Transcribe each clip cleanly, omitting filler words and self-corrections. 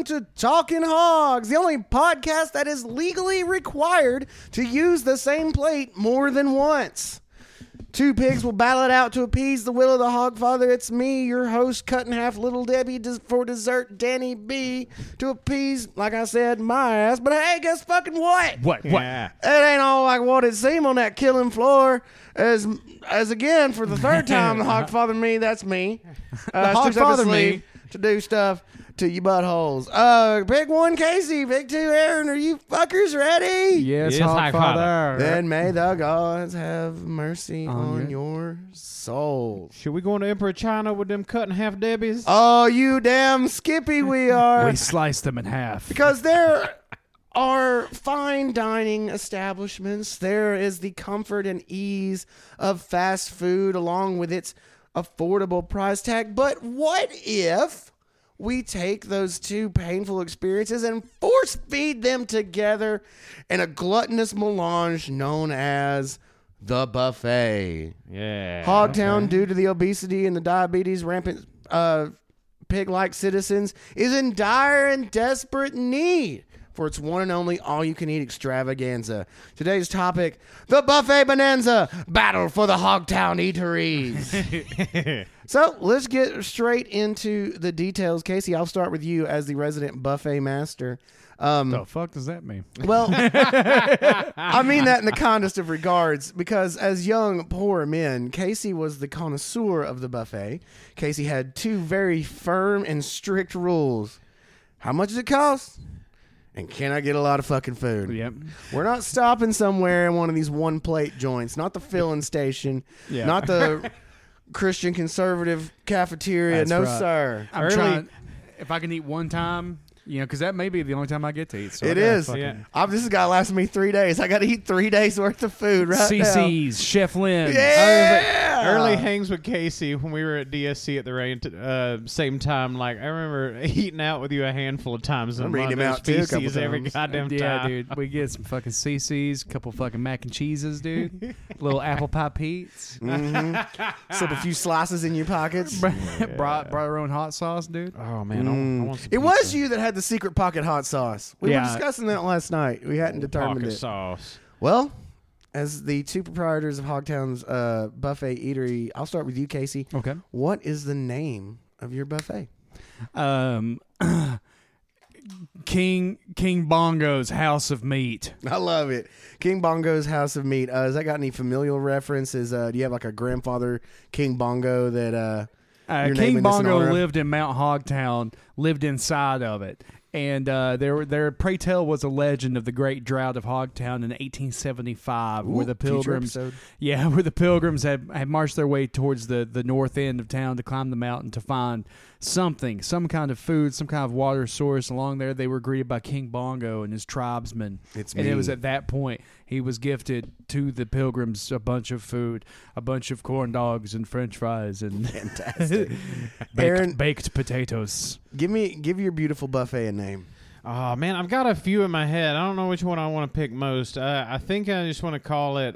Welcome to Talking Hogs, the only podcast that is legally required to use the same plate more than once. Two pigs will battle it out to appease the will of the Hogfather. It's me, your host, cut in half Little Debbie for dessert, Danny B, to appease, like I said, my ass. But hey, guess fucking what? What? It ain't all like what it seemed on that killing floor. As again, for the third time, the Hogfather me, that's me. Hogfather me. To do stuff to you buttholes. Big one, Casey. Big two, Aaron. Are you fuckers ready? Yes, Hogfather. Then may the gods have mercy on your souls. Should we go into Emperor China with them cut in half Debbies? Oh, you damn Skippy we are. We sliced them in half. Because there are fine dining establishments. There is the comfort and ease of fast food along with its affordable price tag. But what if we take those two painful experiences and force feed them together in a gluttonous melange known as the buffet? Yeah. Hogtown, due to the obesity and the diabetes rampant pig-like citizens, is in dire and desperate need for its one and only all-you-can-eat extravaganza. Today's topic, the Buffet Bonanza, battle for the Hogtown eateries. So let's get straight into the details. Casey, I'll start with you as the resident buffet master. The fuck does that mean? Well, I mean that in the kindest of regards, because as young, poor men, Casey was the connoisseur of the buffet. Casey had two very firm and strict rules. How much does it cost? And can I get a lot of fucking food? Yep. We're not stopping somewhere in one of these one-plate joints. Not the filling station. Yeah. Not the Christian conservative cafeteria. That's no, right. sir. I'm trying. If I can eat one time, because that may be the only time I get to eat. So It is. Yeah. This has got to last me 3 days. I got to eat 3 days worth of food right now. CC's, Chef Lynn. Yeah. Early hangs with Casey when we were at DSC at the same time. Like, I remember eating out with you a handful of times. I'm and reading him those out, too, a couple feces every times. goddamn Yeah, time. dude. We get some fucking CC's, couple fucking mac and cheeses, dude. Little apple pie Pete's. Slip a few slices in your pockets. brought our own hot sauce, dude. Oh, man. I want some It was pizza. you that had the secret pocket hot sauce. We were Yeah. discussing that last night. We hadn't determined Pocket it. sauce. Well, as the two proprietors of Hogtown's buffet eatery, I'll start with you, Casey. Okay. What is the name of your buffet? King Bongo's House of Meat. I love it. King Bongo's House of Meat. Has that got any familial references? Do you have like a grandfather King Bongo that you're naming King this in Bongo honor of? lived in Mount Hogtown, lived inside of it. And there, pray tell, was a legend of the Great Drought of Hogtown in 1875, where the future pilgrims, episode. where the pilgrims had marched their way towards the north end of town to climb the mountain to find some kind of food, some kind of water source. Along there, they were greeted by King Bongo and his tribesmen. It's and me. it was at that point he was gifted to the pilgrims a bunch of food, a bunch of corn dogs and French fries and Fantastic. Aaron, baked potatoes. give your beautiful buffet a name. Oh, man, I've got a few in my head. I don't know which one I want to pick most. I think I just want to call it,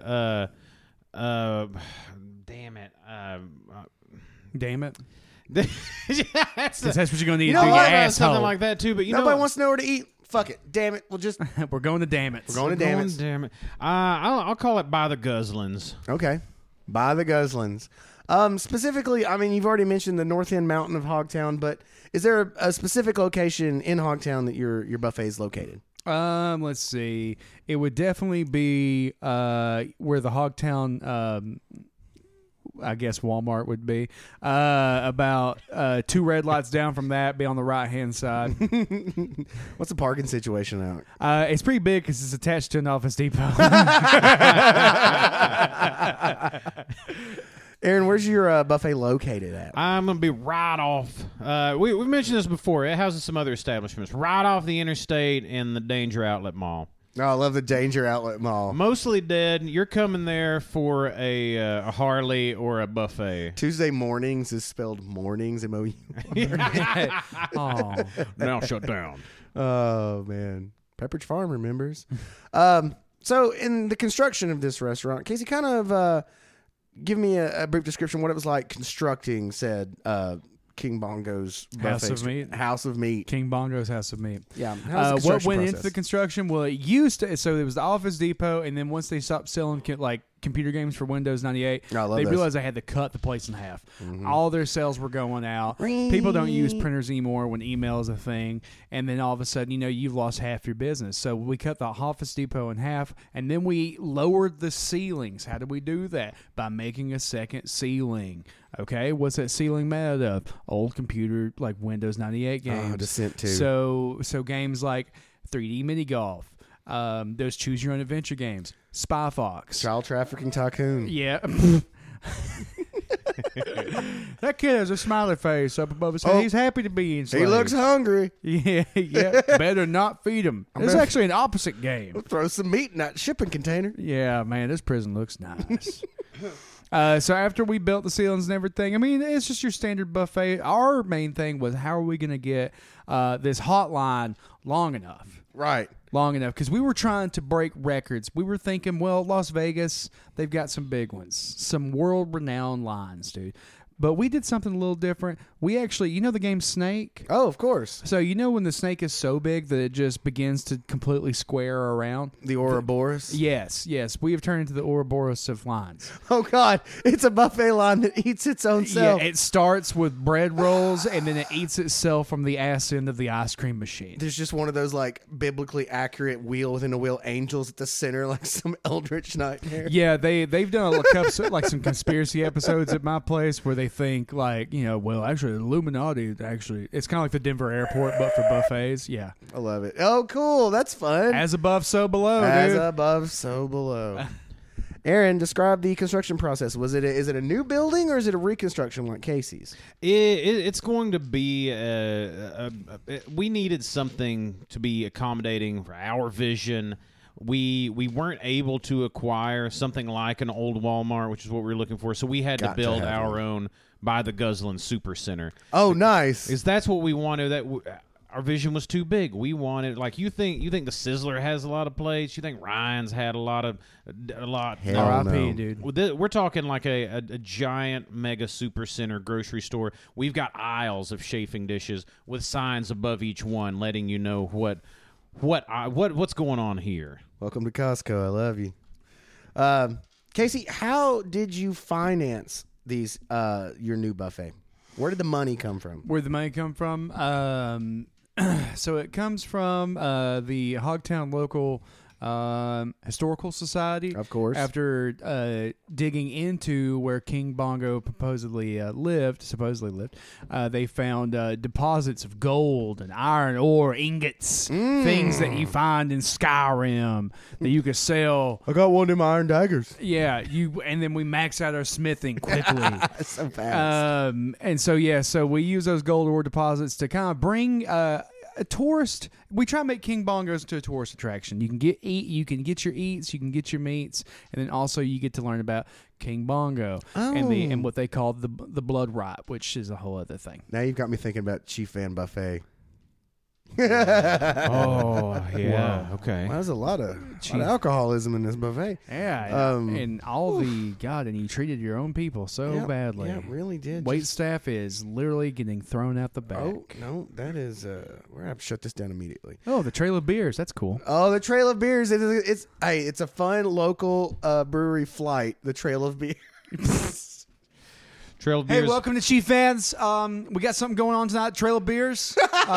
damn it. Damn it. That's That's what you're going to need You know to do, you what? asshole. something like that, too. But Nobody wants to know where to eat. Fuck it. Damn it. We'll just... We're going to damn it. We're going to damn it. Damn it. I'll call it By the Guzzlins. Okay. By the Guzzlins. Specifically, I mean, you've already mentioned the North End Mountain of Hogtown, but is there a specific location in Hogtown that your buffet is located? Let's see. It would definitely be where the Hogtown, I guess Walmart would be. About 2 red lights down from that, be on the right-hand side. What's the parking situation out? It's pretty big because it's attached to an Office Depot. Aaron, where's your buffet located at? I'm going to be right off. We've mentioned this before. It houses some other establishments. Right off the interstate in the Danger Outlet Mall. Oh, I love the Danger Outlet Mall. Mostly dead. You're coming there for a Harley or a buffet. Tuesday mornings is spelled mornings, M-O-U. Oh, Now shut down. Oh, man. Pepperidge Farm remembers. So in the construction of this restaurant, Casey, kind of give me a brief description of what it was like constructing said King Bongo's House buffet of Meat. House of Meat. King Bongo's House of Meat. Yeah. What went into the construction? Well, it used to. So it was the Office Depot, and then once they stopped selling like computer games for Windows 98, I love they those. realized they had to cut the place in half. All their sales were going out. People don't use printers anymore when email is a thing, and then all of a sudden, you've lost half your business. So we cut the Office Depot in half, and then we lowered the ceilings. How did we do that? By making a second ceiling. Okay, what's that ceiling made of? Old computer, like Windows 98 games. Descent 2. So games like 3D Mini Golf, those Choose Your Own Adventure games, Spy Fox. Child Trafficking Tycoon. Yeah. That kid has a smiley face up above his head. He's happy to be enslaved. He looks hungry. Yeah. Better not feed him. It's actually an opposite game. We'll throw some meat in that shipping container. Yeah, man, this prison looks nice. So after we built the ceilings and everything, I mean, it's just your standard buffet. Our main thing was, how are we going to get this hotline long enough? Right. Long enough, because we were trying to break records. We were thinking, well, Las Vegas, they've got some big ones, some world-renowned lines, dude. But we did something a little different. We actually, the game Snake? Oh, of course. So when the snake is so big that it just begins to completely square around? The Ouroboros? Yes. We have turned into the Ouroboros of lines. Oh, God. It's a buffet line that eats its own self. Yeah, it starts with bread rolls, and then it eats itself from the ass end of the ice cream machine. There's just one of those, like, biblically accurate wheel within a wheel angels at the center, like some eldritch nightmare. Yeah, they've done a couple, like some conspiracy episodes at my place where they think, like, well, actually, the Illuminati, it's kind of like the Denver airport, but for buffets. Yeah. I love it. Oh, cool. That's fun. As above, so below, As dude. above, so below. Aaron, describe the construction process. Is it a new building or is it a reconstruction like Casey's? It's going to be. We needed something to be accommodating for our vision. We weren't able to acquire something like an old Walmart, which is what we were looking for. So we had to build our own by the Guzzlin Super Center. Oh, nice. Because that's what we wanted. Our vision was too big. We wanted, like, you think the Sizzler has a lot of plates. You think Ryan's had a lot. Hell R.I.P., no. dude. We're talking like a giant mega super center grocery store. We've got aisles of chafing dishes with signs above each one, letting you know what's going on here. Welcome to Costco. I love you. Casey, how did you finance these your new buffet? Where did the money come from? Where'd the money come from? So it comes from the Hogtown local historical society. Of course. After digging into where King Bongo supposedly lived, they found deposits of gold and iron ore ingots, things that you find in Skyrim that you could sell. I got one of them iron daggers. Yeah, and then we max out our smithing quickly. So fast. So we use those gold ore deposits to kind of bring a tourist. We try to make King Bongo's into a tourist attraction. You can get your eats, you can get your meats, and then also you get to learn about King Bongo and what they call the blood rite, which is a whole other thing. Now you've got me thinking about Chief Van Buffet. Oh, yeah. Whoa. Okay. Well, there's a lot of alcoholism in this buffet. Yeah, and all and you treated your own people so badly. Yeah, really did. Wait staff is literally getting thrown out the back. Oh, no, that is, we're going to have to shut this down immediately. Oh, the Trail of Beers. That's cool. Oh, the Trail of Beers. It's a fun local brewery flight, the Trail of Beers. Trail of Hey, Beers. welcome to Chief Fans. We got something going on tonight, Trail of Beers.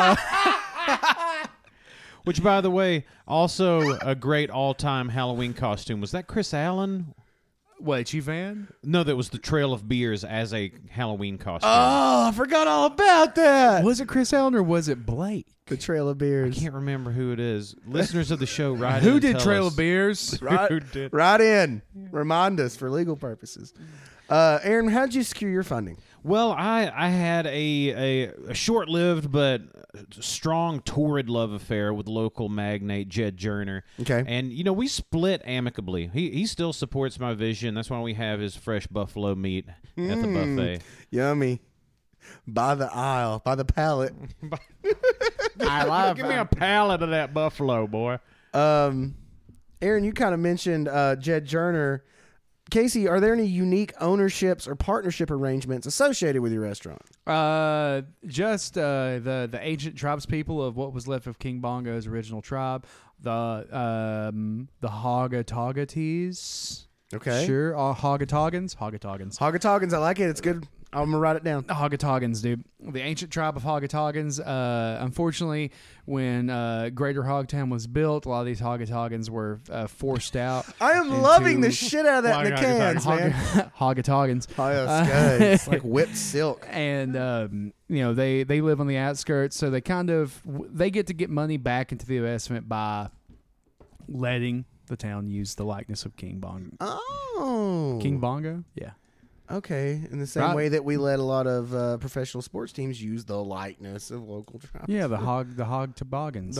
Which, by the way, also a great all-time Halloween costume. Was that Chris Allen? What, Chief Fan? No, that was the Trail of Beers as a Halloween costume. Oh, I forgot all about that. Was it Chris Allen or was it Blake? The Trail of Beers. I can't remember who it is. Listeners of the show, write in Who and did tell Trail us. of Beers? Right in. Remind us for legal purposes. Aaron, how did you secure your funding? Well, I had a short-lived but strong, torrid love affair with local magnate Jed Journer. Okay. And, we split amicably. He still supports my vision. That's why we have his fresh buffalo meat at the buffet. Yummy. By the aisle, by the pallet. I love Give me a pallet of that buffalo, boy. Aaron, you kind of mentioned Jed Journer. Casey, are there any unique ownerships or partnership arrangements associated with your restaurant? Just the ancient tribes people of what was left of King Bongo's original tribe, the Hogatagates. Okay. Sure, Hogatagans. Hogatagans, I like it. It's good. I'm going to write it down. The Hogatagans, dude. The ancient tribe of Hogatagans. Unfortunately, when Greater Hogtown was built, a lot of these Hogatagans were forced out. I am loving the shit out of that in the cans, man. Hogatagans. Oh, yeah, it's good. It's like whipped silk. And they live on the outskirts, so they get to get money back into the investment by letting the town use the likeness of King Bongo. Oh. King Bongo? Yeah. Okay, in the same way that we let a lot of professional sports teams use the likeness of local tribes. Yeah, the hog toboggans.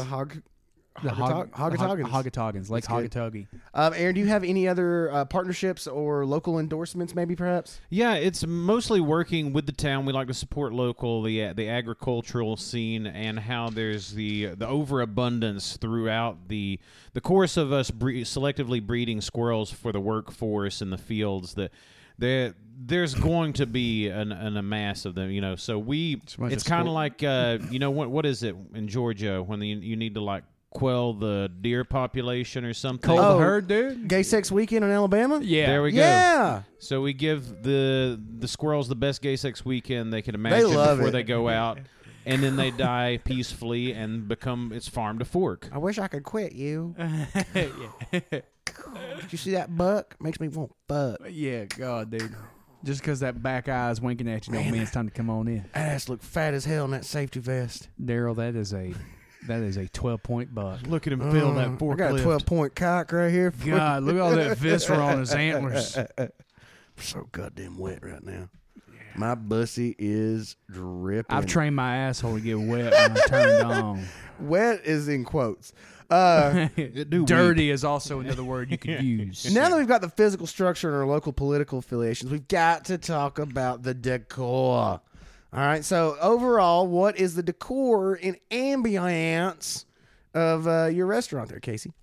Hogatagans, like Hogatoggy. Aaron, do you have any other partnerships or local endorsements, maybe perhaps? Yeah, it's mostly working with the town. We like to support local, the agricultural scene, and how there's the overabundance throughout the course of us selectively breeding squirrels for the workforce in the fields. That there's going to be a mass of them, So it's kind of like what is it in Georgia when you need to like quell the deer population or something? Cull the herd, dude. Gay sex weekend in Alabama? Yeah. There we go. Yeah. So we give the squirrels the best gay sex weekend they can imagine before they go out, and then they die peacefully and become it's farm to fork. I wish I could quit you. Did you see that buck? Makes me want fuck. Yeah, God, dude. Just because that back eye is winking at you don't mean it's time to come on in. Ass look fat as hell in that safety vest. Daryl, that is a 12-point buck. Look at him fill that forklift. I got a 12-point cock right here. God, look at all that viscera on his antlers. So goddamn wet right now. My bussy is dripping. I've trained my asshole to get wet when I turned on. Wet is in quotes. Dirty is also another word you could use. Now that we've got the physical structure and our local political affiliations, we've got to talk about the decor. All right. So overall, what is the decor and ambiance of your restaurant there, Casey?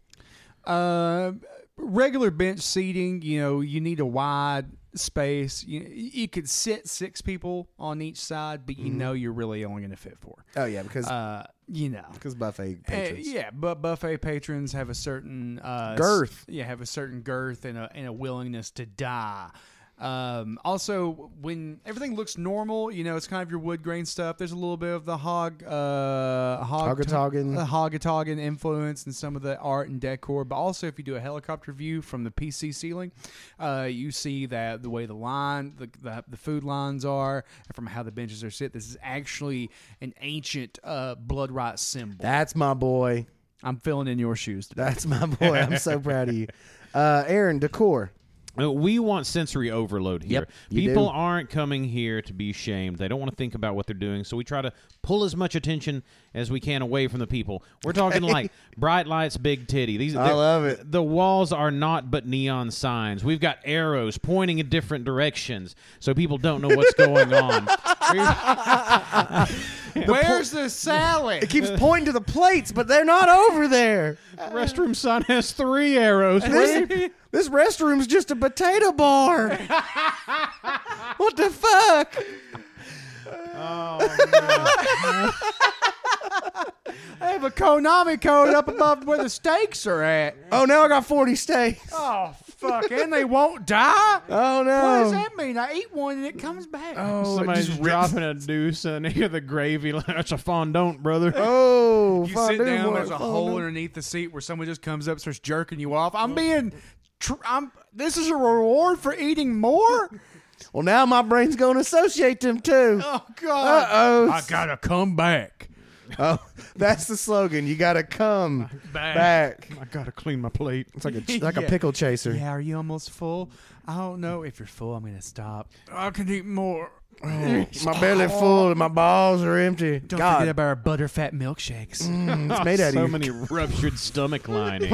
Regular bench seating. You need a wide space. You could sit 6 people on each side, but you're really only going to fit 4. Oh yeah, because buffet patrons. But buffet patrons have a certain girth. Have a certain girth and a willingness to die. Also, when everything looks normal, it's kind of your wood grain stuff. There's a little bit of the Hogataggan influence and some of the art and decor. But also, if you do a helicopter view from the PC ceiling, you see that the way the food lines are, and from how the benches are set, this is actually an ancient blood right symbol. That's my boy. I'm filling in your shoes today. That's my boy. I'm so proud of you. Aaron, decor. We want sensory overload here. Yep, People aren't coming here to be shamed. They don't want to think about what they're doing, so we try to pull as much attention as we can away from the people. We're talking like bright lights, big titty. I love it. The walls are not but neon signs. We've got arrows pointing in different directions, so people don't know what's going on. Where's the salad? It keeps pointing to the plates, but they're not over there. Restroom sign has 3 arrows. This restroom's just a potato bar. What the fuck? I have a Konami code up above where the steaks are at. Oh, now I got 40 steaks. Oh, fuck. And they won't die? Oh, no. What does that mean? I eat one and it comes back. Oh, Somebody's dropping a deuce and hear the gravy. That's a fondant, brother. Oh, you sit down, there's a hole underneath the seat where someone just comes up, starts jerking you off. This is a reward for eating more? Well, now my brain's going to associate them too. Oh, God. Uh-oh. I gotta come back. Oh, that's the slogan. You got to come back. I gotta clean my plate. It's like a pickle chaser. Yeah, are you almost full? I don't know. If you're full, I'm going to stop. I can eat more. Oh, my belly full and my balls are empty. Don't forget about our butterfat milkshakes. It's made out of so you. many ruptured stomach linings.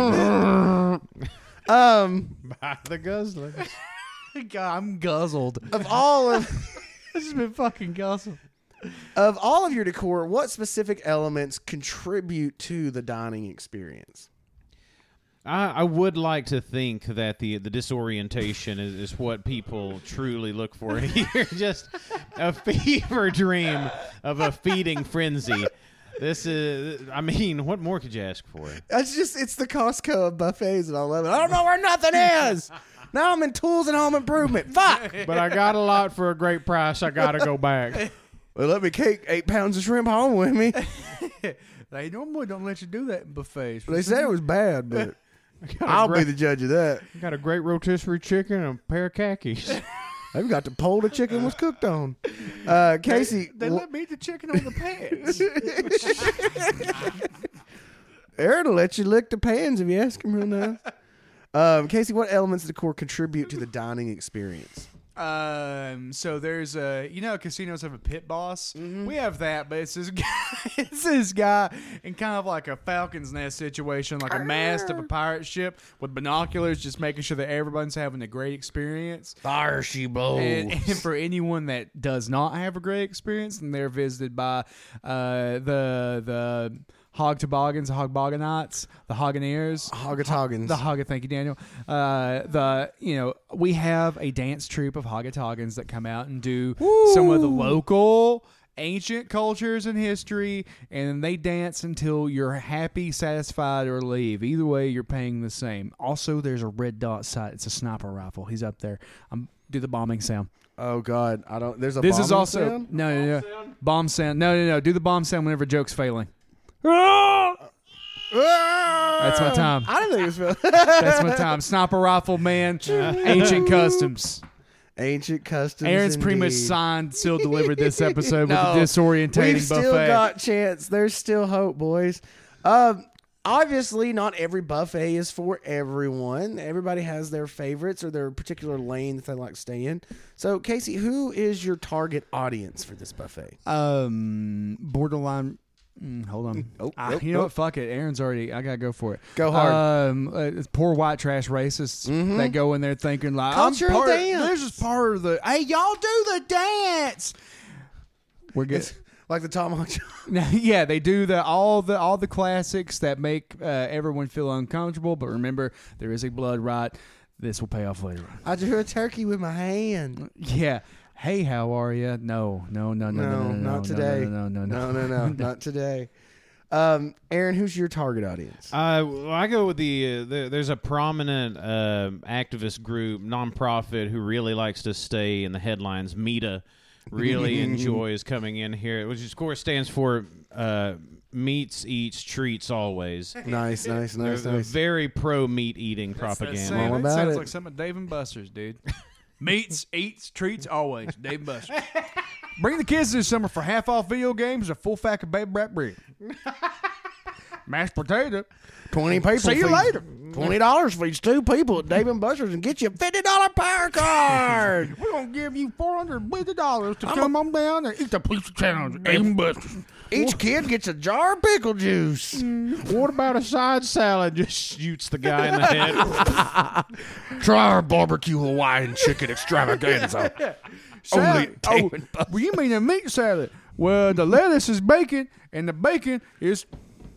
By the guzzlers. God, I'm guzzled. Of all of This has been fucking guzzled. Of all of your decor, what specific elements contribute to the dining experience? I would like to think that the disorientation is what people truly look for here. Just a fever dream of a feeding frenzy. This is, I mean, what more could you ask for? It's the Costco of buffets and I love it. I don't know where nothing is. Now I'm in tools and home improvement. Fuck. But I got a lot for a great price. I got to go back. Well, let me take 8 pounds of shrimp home with me. They normally don't let you do that in buffets. They said it was bad, but I'll be the judge of that. Got a great rotisserie chicken and a pair of khakis. They've got the pole the chicken was cooked on. Casey. They let me eat the chicken on the pans. Aaron will let you lick the pans if you ask him real nice. Casey, what elements of the decor contribute to the dining experience? So there's casinos have a pit boss. We have that, but it's this guy. It's this guy in kind of like a Falcon's Nest situation, like a mast of a pirate ship with binoculars, just making sure that everyone's having a great experience. There she blows. And for anyone that does not have a great experience, then they're visited by the Hog Toboggans, the Hogbogganites, the Hogganeers. Hoggatoggans. Thank you, Daniel. We have a dance troupe of Hoggatoggans that come out and do some of the local ancient cultures and history, and they dance until you're happy, satisfied, or leave. Either way, you're paying the same. Also, there's a red dot sight. It's a sniper rifle. He's up there. Do the bombing sound. Oh God, I don't. There's a. This bombing is also sound? no. Bomb sound. No. Do the bomb sound whenever a joke's failing. That's my time. I didn't think it was. That's my time. Sniper rifle, man. Ancient customs. Ancient customs. Aaron's pretty much indeed. signed, sealed, delivered this episode No, with the disorientating We've still buffet. got chance. There's still hope, boys. Obviously, not every buffet is for everyone. Everybody has their favorites or their particular lane that they like to stay in. So, Casey, who is your target audience for this buffet? Borderline. Hold on. You know what? Fuck it. Aaron's already. I gotta go for it. Go hard. It's poor white trash racists that go in there thinking like, Cultural dance. This is part of the. Hey, y'all do the dance. We're good. Like the Tomahawk Chop. Yeah, they do all the classics that make everyone feel uncomfortable. But remember, there is a blood right. This will pay off later. I drew a turkey with my hand. Yeah. Hey, how are you? No, not today. No, Not today. Aaron, who's your target audience? I go with there's a prominent activist group, nonprofit, who really likes to stay in the headlines. META really enjoys coming in here, which of course stands for Meats, Eats, Treats, Always. Nice. They're very pro meat eating propaganda. All That about sounds it. like some of Dave and Buster's, dude. Meats, eats, treats, always. Dave and Buster's. Bring the kids this summer for half off video games and a full pack of baby back bread. Mashed potato. 20 people. See you later. $20 feeds 2 people at Dave & Buster's and get you a $50 power card. We're going to give you $450 to come on down and eat the pizza challenge at Dave & Buster's. Each kid gets a jar of pickle juice. What about a side salad? Just shoots the guy in the head. Try our barbecue Hawaiian chicken extravaganza. Only Dave & Buster's. Well, you mean a meat salad? Well, the lettuce is bacon, and the bacon is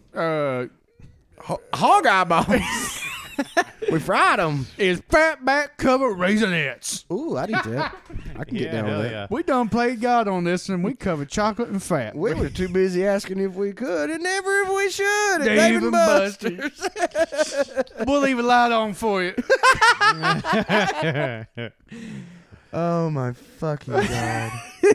Hog eyeballs. We fried them. is fat back covered raisinets. Ooh, I'd eat that. I can get down with that. Yeah. We done played God on this, and we covered chocolate and fat. We were too busy asking if we could and never if we should. At Dave Dave & & Buster's. We'll leave a light on for you. Oh, my fucking God.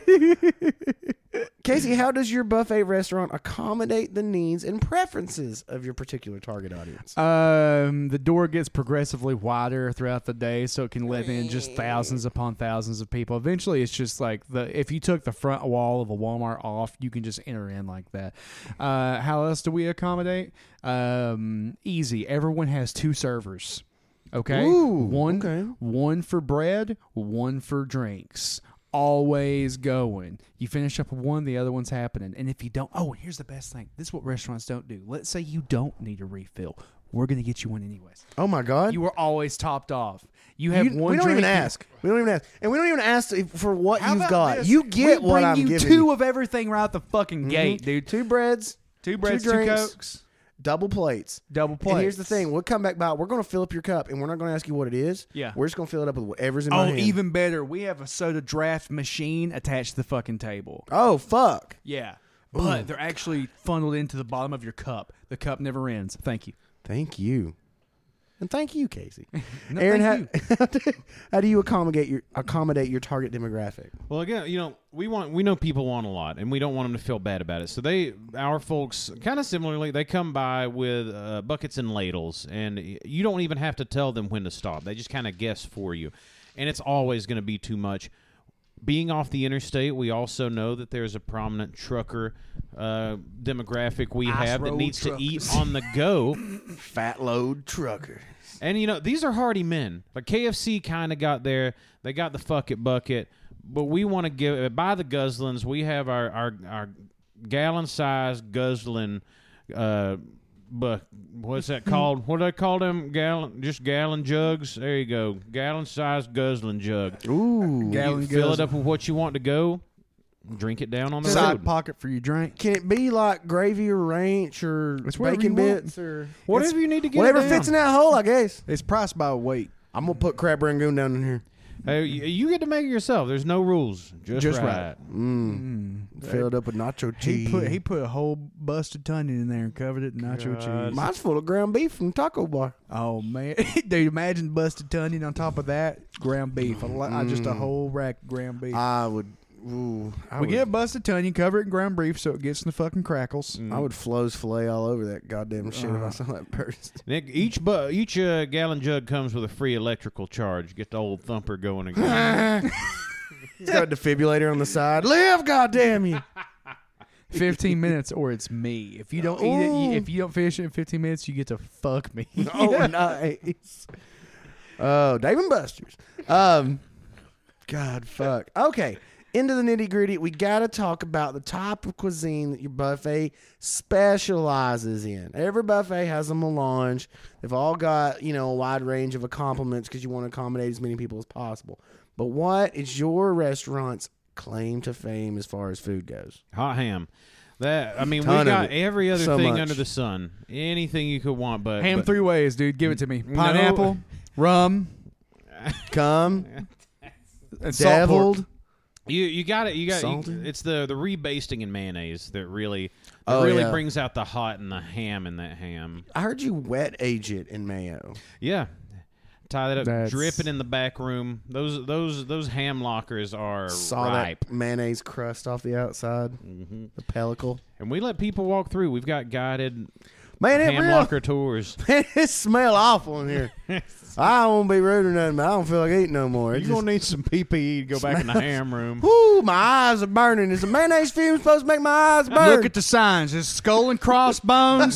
Casey, how does your buffet restaurant accommodate the needs and preferences of your particular target audience? The door gets progressively wider throughout the day, so it can let in just thousands upon thousands of people. Eventually, it's just like if you took the front wall of a Walmart off, you can just enter in like that. How else do we accommodate? Easy. Everyone has 2 servers. Okay. Ooh, one for bread, one for drinks. Always going. You finish up with one, the other one's happening. And if you don't, here's the best thing. This is what restaurants don't do. Let's say you don't need a refill. We're going to get you one anyways. Oh, my God. You are always topped off. You have one we don't drink. even ask. We don't even ask. And we don't even ask for what How you've about got. this? You get we what bring I'm you giving 2 you. of everything right out the fucking gate, dude. 2 breads, 2 breads, 2 drinks. Cokes. Double plates. Double plates. And here's the thing: we'll come back by. We're going to fill up your cup, and we're not going to ask you what it is. Yeah. We're just going to fill it up with whatever's in my Oh, hand. even better. We have a soda draft machine attached to the fucking table. Oh, fuck. Yeah. But they're actually funneled into the bottom of your cup. The cup never ends. Thank you. Thank you. And thank you, Casey. No, Aaron, thank how do you accommodate your target demographic? Well, again, we know people want a lot, and we don't want them to feel bad about it. So our folks, kind of similarly, they come by with buckets and ladles, and you don't even have to tell them when to stop. They just kind of guess for you, and it's always going to be too much. Being off the interstate, we also know that there's a prominent trucker demographic we Ice have that road needs truckers. to eat on the go. Fat load trucker. And, these are hardy men. Like KFC kind of got there. They got the fuck it bucket. But we want to give by the guzzlings. We have our gallon-sized guzzling but what's that called? What do they call them? Gallon jugs? There you go. Gallon-sized guzzling jug. Ooh. Gallon You fill guzzle. it up with what you want to go. Drink it down on the Side road. pocket for your drink. Can it be like gravy or ranch or It's whatever bacon you want. bits or Whatever you need to get whatever it down. fits in that hole? I guess. It's priced by weight. I'm gonna put crab rangoon down in here. Hey, you get to make it yourself. There's no rules. Just right. Fill it up with nacho cheese. He put a whole busted onion in there and covered it in nacho cheese. Mine's full of ground beef from Taco Bar. Oh man, dude! Imagine busted onion on top of that ground beef. Just a whole rack of ground beef. I would. Ooh, We get busted onion, cover it in ground beef so it gets in the fucking crackles. I would Flo's fillet all over that goddamn shit if I saw that person. Nick, each gallon jug comes with a free electrical charge. Get the old thumper going again. He's got a defibrillator on the side. Live, goddamn you! 15 minutes or it's me. If you don't eat it, if you don't finish it in 15 minutes, you get to fuck me. Oh, nice. Oh, Dave and Buster's. God, fuck. Okay, into the nitty gritty. We got to talk about the type of cuisine that your buffet specializes in. Every buffet has a melange. They've all got, a wide range of accompaniments because you want to accommodate as many people as possible. But what is your restaurant's claim to fame as far as food goes? Hot ham. We Ton of got it. every other So thing much. under the sun. Anything you could want, but Ham but 3 ways, dude. Give it to me. Pineapple, rum, Come, and salt pork. deviled. You got it. Salted? It's the rebasting in mayonnaise that really Yeah. brings out the hot and the ham in that ham. I heard you wet age it in mayo. Yeah. Tie that up, That's- drip it in the back room. Those ham lockers are Saw ripe. that mayonnaise crust off the outside. Mm-hmm. The pellicle. And we let people walk through. We've got guided Man, it ham real. locker tours. Man, it smell awful in here. I won't be rude or nothing, but I don't feel like eating no more. You're going to need some PPE to go back in the ham room. Whoo, my eyes are burning. Is the mayonnaise fume supposed to make my eyes burn? Look at the signs. It's skull and crossbones.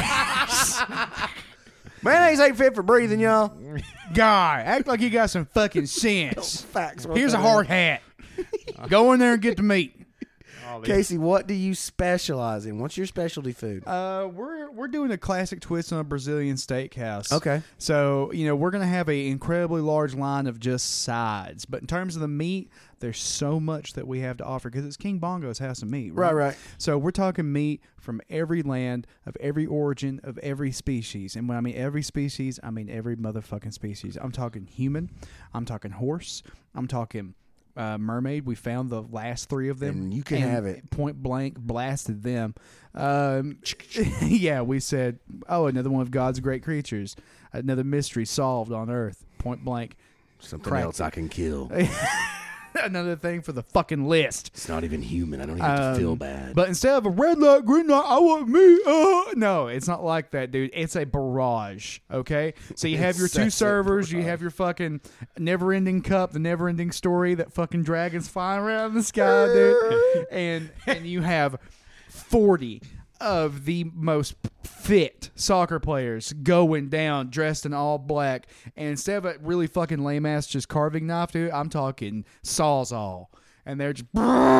Mayonnaise ain't fit for breathing, y'all. Guy, act like you got some fucking sense. Facts. Here's a hard hat. Go in there and get the meat. Casey, what do you specialize in? What's your specialty food? We're doing a classic twist on a Brazilian steakhouse. Okay. So, we're going to have a incredibly large line of just sides. But in terms of the meat, there's so much that we have to offer because it's King Bongo's House of Meat, right? Right. So we're talking meat from every land, of every origin, of every species. And when I mean every species, I mean every motherfucking species. I'm talking human. I'm talking horse. I'm talking mermaid. We found the last 3 of them. And you can have it. Point blank blasted them. Yeah, we said, another one of God's great creatures. Another mystery solved on earth. Point blank. Something Cracked else I can kill. Another thing for the fucking list. It's not even human. I don't even have to feel bad. But instead of a red light, green light, I want meat. No, it's not like that, dude. It's a barrage, okay? So you have your 2 Incessant servers. You barrage. have your fucking never-ending cup, the never-ending story, that fucking dragons flying around the sky, dude. And you have 40 of the most fit soccer players going down dressed in all black, and instead of a really fucking lame ass just carving knife, dude, I'm talking sawzall, and they're just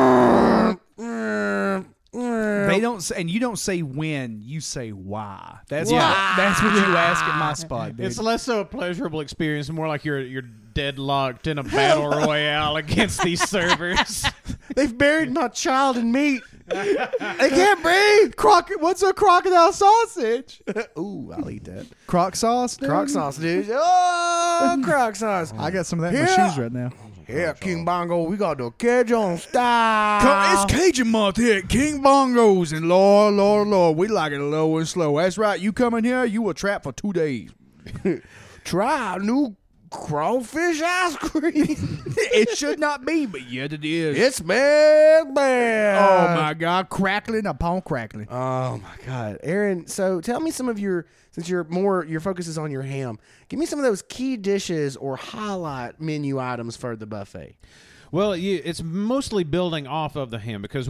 they don't say, and you don't say when, you say why. That's what you ask at my spot, dude. It's less so a pleasurable experience, more like you're deadlocked in a battle royale against these servers. They've buried my child in meat. They can't breathe. What's a crocodile sausage? Ooh, I'll eat that. Croc sauce, dude? Croc sauce, dude. Oh, croc sauce. I got some of that in my Yeah. shoes right now. Yeah, King Bongo, we got the Cajun style. It's Cajun month here at King Bongos, and Lord, we like it low and slow. That's right. You come in here, you will trap for 2 days. Try new crawfish ice cream. It should not be, but yet it is. It smells bad. Oh my God, crackling upon crackling. Oh my God, Aaron. So tell me some of your, since your focus is on your ham. Give me some of those key dishes or highlight menu items for the buffet. Well, it's mostly building off of the ham because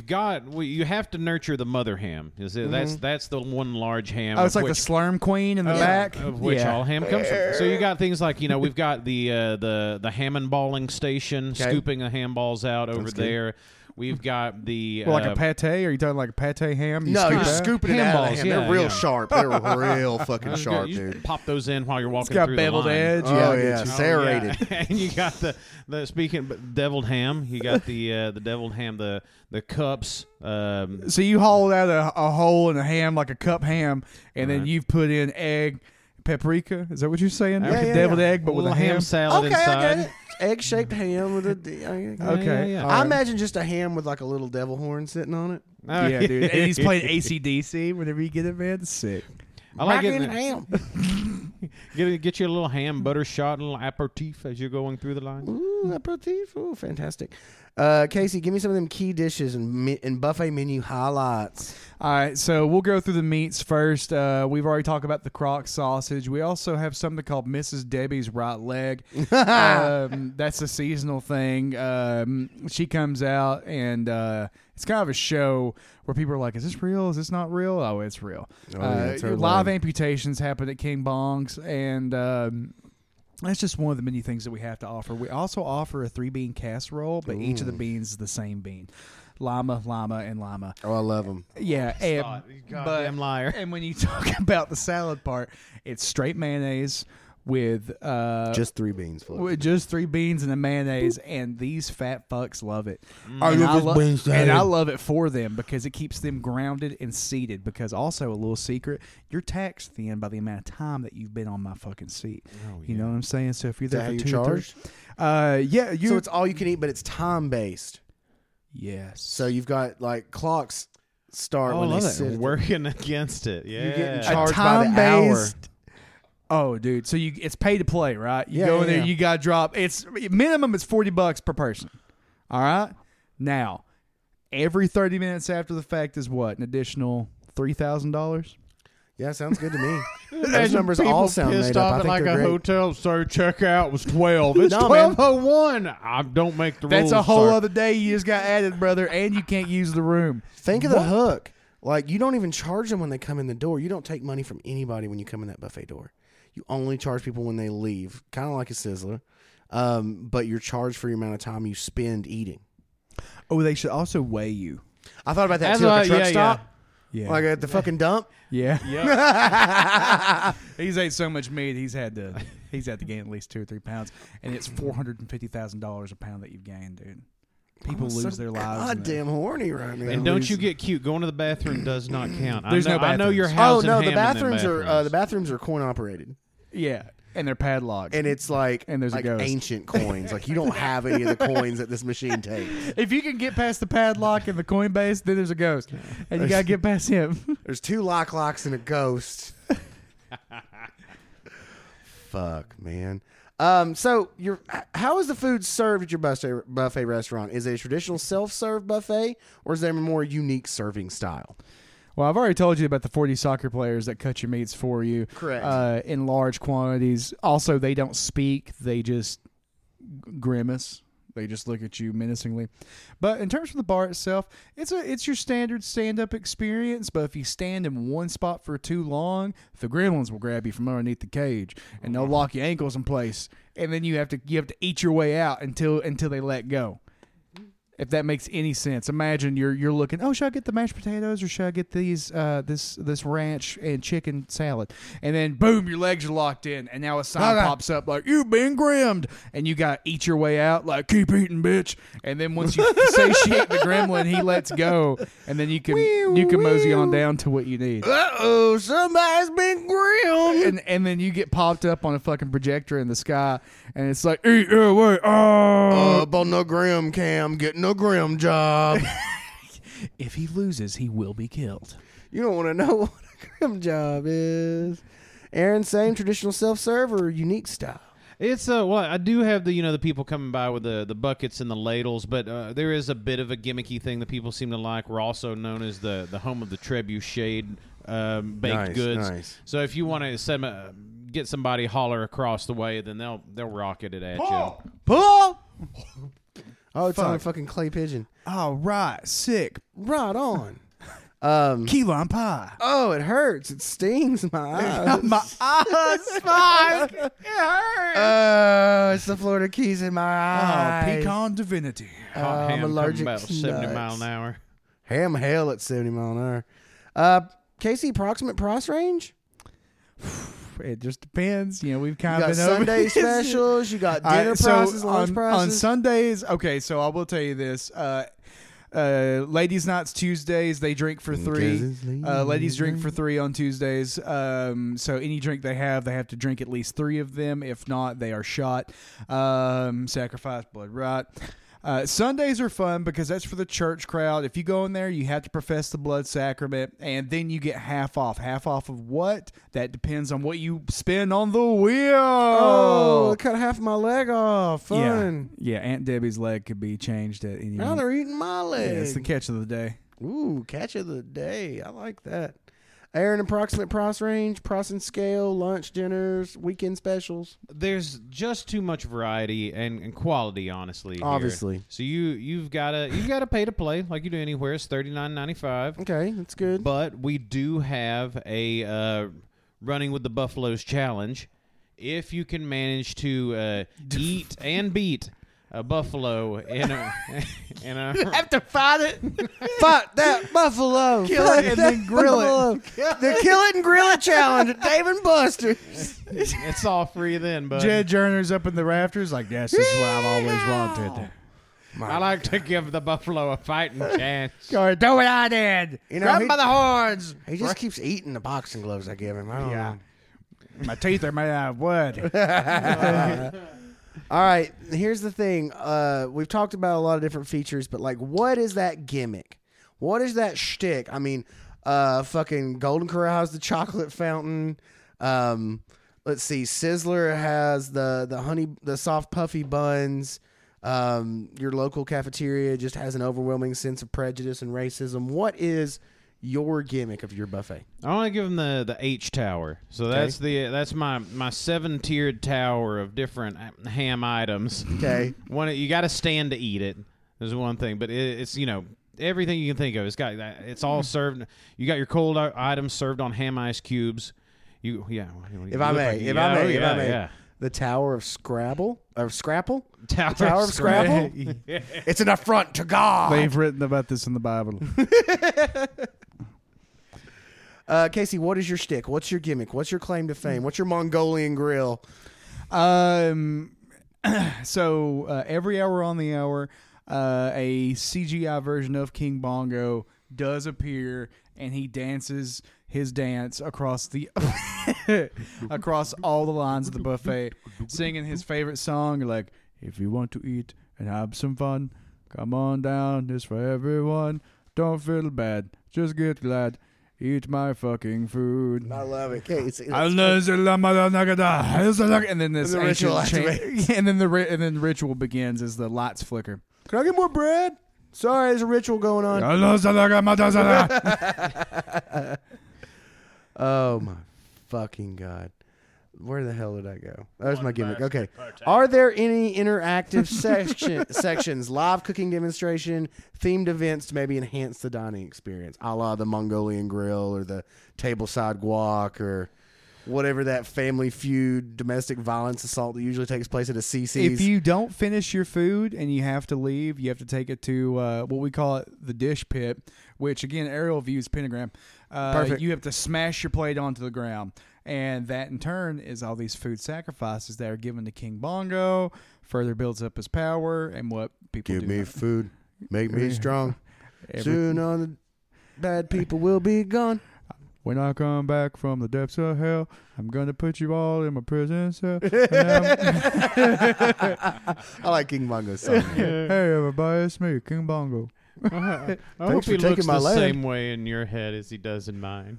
you have to nurture the mother ham. That's the one large ham. Oh, it's like which, the slurm queen in the back, of which all ham comes from. So you got things like we've got the ham and balling station, scooping the ham balls out over there. We've got the like a pate. Are you talking like a pate ham? No, you're scoop scooping Ham it out balls, of the ham. yeah, They're real yeah. sharp. They're real fucking sharp, you dude. pop those in while you're walking It's got through beveled the line. edge. Oh, I get yeah. you. Serrated. And you got the speaking deviled ham. You got the deviled ham, the cups. So you hollowed out a hole in a ham like a cup ham, and then you've put in egg, paprika. Is that what you're saying? Like a deviled egg, but with a little ham. salad Okay, I inside. get it. Egg-shaped ham with a. Okay. yeah. all I right. imagine just a ham with like a little devil horn sitting on it. Yeah, dude. And he's playing ACDC whenever you get it, man. It's sick. I like Rockin' it. ham. Get you a little ham butter shot, a little aperitif as you're going through the line. Ooh, aperitif. Ooh, fantastic. Casey, give me some of them key dishes and buffet menu highlights. All right, so we'll go through the meats first. We've already talked about the crock sausage. We also have something called Mrs. Debbie's right leg. That's a seasonal thing. She comes out, and it's kind of a show where people are like, is this real? Is this not real? Oh, it's real. it's her live leg. amputations happen at King Bong's, and that's just one of the many things that we have to offer. We also offer a 3-bean casserole, but each of the beans is the same bean. Lima, and lima. Oh, I love them. Yeah, Goddamn liar. And when you talk about the salad part, it's straight mayonnaise with Just 3 beans. Full. with just 3 beans and a mayonnaise, and these fat fucks love it. I And love this bean salad. and I love it for them because it keeps them grounded and seated. Because also a little secret, you're taxed then by the amount of time that you've been on my fucking seat. You know what I'm saying? So if you're there that for how 2 you're or 3, charged? yeah, you. So it's all you can eat, but it's time based. yes. So you've got like clocks start Oh, when I they love sit. that. Working against it. Yeah. You're getting A charged by the hour. time-based- Oh, dude! So it's pay to play, right? You Yeah, go in yeah, there, yeah. you got to drop. It's minimum. It's $40 per person. All right. Now, every 30 minutes after the fact is what, an additional $3,000. Yeah, sounds good to me. Those Imagine numbers people all sound pissed made up. off I at think like they're a great. hotel, so checkout was 12. It's No, man. 12:01. I don't make the rules. That's a whole sir. other day you just got added, brother, and you can't use the room. Think of the hook. Like, you don't even charge them when they come in the door. You don't take money from anybody when you come in that buffet door. You only charge people when they leave, kind of like a Sizzler. But you're charged for your amount of time you spend eating. Oh, they should also weigh you. I thought about that That's too, like a what- truck yeah, stop, Yeah. like at the fucking dump. Yeah. He's ate so much meat, he's had to gain at least 2 or 3 pounds, and it's $450,000 a pound that you've gained, dude. People I'm lose so their lives. in goddamn horny right now. And don't you get cute? Going to the bathroom does not count. There's no I know you're bathrooms. Oh housing no, ham the in them bathrooms are coin operated, that. Yeah, and they're padlocked. and it's like And there's a like ghost. ancient coins. Like you don't have any of the coins that this machine takes. If you can get past the padlock and the Coinbase, then there's a ghost, and you gotta get past him. There's 2 locks and a ghost. Fuck, man. So how is the food served at your buffet restaurant? Is it a traditional self-serve buffet, or is there a more unique serving style? Well, I've already told you about the 40 soccer players that cut your meats for you. Correct. In large quantities. Also, they don't speak. They just grimace. They just look at you menacingly. But in terms of the bar itself, it's your standard stand-up experience. But if you stand in one spot for too long, the gremlins will grab you from underneath the cage, and they'll lock your ankles in place. And then you have to eat your way out until they let go. If that makes any sense. Imagine you're looking, oh, should I get the mashed potatoes or should I get these this ranch and chicken salad? And then boom, your legs are locked in, and now a sign pops up like, you've been grimmed, and you got to eat your way out like, keep eating, bitch. And then once you satiate the gremlin, he lets go, and then you can mosey on down to what you need. Uh-oh, somebody's been grimmed. And then you get popped up on a fucking projector in the sky, and it's like, eat your way out. Up on the grim cam, getting a grim job. If he loses, he will be killed. You don't want to know what a grim job is. Aaron, same traditional self-serve or unique style? It's well, I do have the people coming by with the buckets and the ladles, but there is a bit of a gimmicky thing that people seem to like. We're also known as the home of the trebuchet baked goods. Nice. So if you want to get somebody holler across the way, then they'll rocket it at you. Paul! Oh, it's on a fucking clay pigeon. Oh, right. Sick. Right on. Key lime pie. Oh, it hurts. It stings my eyes. My eyes. Fuck. It hurts. Oh, it's the Florida Keys in my eyes. Oh, pecan divinity. Hot I'm ham allergic coming about to 70 nuts. mile an hour. Ham hell at 70 mile an hour. Casey, approximate price range? It just depends. We've kind You got of been over Sunday this. specials. You got dinner prices, lunch prices. On Sundays, okay, so I will tell you this. Ladies' nights Tuesdays, they drink for $3. Ladies drink for $3 on Tuesdays. So any drink they have to drink at least 3 of them. If not, they are shot. Sacrifice blood, right? Sundays are fun because that's for the church crowd. If you go in there, you have to profess the blood sacrament, and then you get half off. Half off of what? That depends on what you spend on the wheel. Oh, cut half of my leg off. Fun. Yeah, Aunt Debbie's leg could be changed at any Now moment. they're eating my leg. Yeah, it's the catch of the day. Ooh, catch of the day. I like that. Aaron, approximate price range, price and scale, lunch, dinners, weekend specials. There's just too much variety and quality, honestly. here. Obviously. So you've got to pay to play like you do anywhere. It's $39.95. Okay, that's good. But we do have a running with the Buffaloes challenge. If you can manage to eat and beat a buffalo in a You have to fight it. Fight that buffalo. Kill it and then grill it. The kill it and grill it challenge at Dave and Buster's. it's all free then, bud. Jed Journer's up in the rafters like, yes, this is what I've always wanted. I like to give the buffalo a fighting chance. Go do what I did. Grab him by the horns. He just keeps eating the boxing gloves I give him. I don't know. My teeth are made out of wood. All right, here's the thing. We've talked about a lot of different features, but like, what is that gimmick? What is that shtick? I mean, fucking Golden Corral has the chocolate fountain. Let's see, Sizzler has the soft puffy buns. Your local cafeteria just has an overwhelming sense of prejudice and racism. What is your gimmick of your buffet? I want to give them the H tower. So that's my 7-tiered tower of different ham items. Okay. You got to stand to eat it. There's one thing, but it's everything you can think of. It's all served. You got your cold items served on ham ice cubes. If I may. The Tower of Scrapple? Tower of Scrapple? It's an affront to God. They've written about this in the Bible. Casey, what is your shtick? What's your gimmick? What's your claim to fame? What's your Mongolian grill? So every hour on the hour, a CGI version of King Bongo does appear, and he dances his dance across across all the lines of the buffet, singing his favorite song, like, if you want to eat and have some fun, come on down, it's for everyone. Don't feel bad, just get glad. Eat my fucking food. I love it, Casey. And then this The ritual ancient activates. and then the ritual begins as the lights flicker. Can I get more bread? Sorry, there's a ritual going on. Oh my fucking God. Where the hell did I go? That was my gimmick. Okay. Are there any interactive sections, live cooking demonstration, themed events to maybe enhance the dining experience, a la the Mongolian grill or the tableside guac or whatever that Family Feud domestic violence assault that usually takes place at a CC's. If you don't finish your food and you have to leave, you have to take it to what we call it the dish pit, which again aerial views pentagram. Perfect. You have to smash your plate onto the ground, and that in turn is all these food sacrifices that are given to King Bongo. Further builds up his power and what people Give do. me food, make me strong. Every- Soon all the bad people will be gone. When I come back from the depths of hell, I'm gonna put you all in my prison cell. I like King Bongo's song. Hey everybody, it's me, King Bongo. I hope for he taking looks my the land. same way in your head as he does in mine.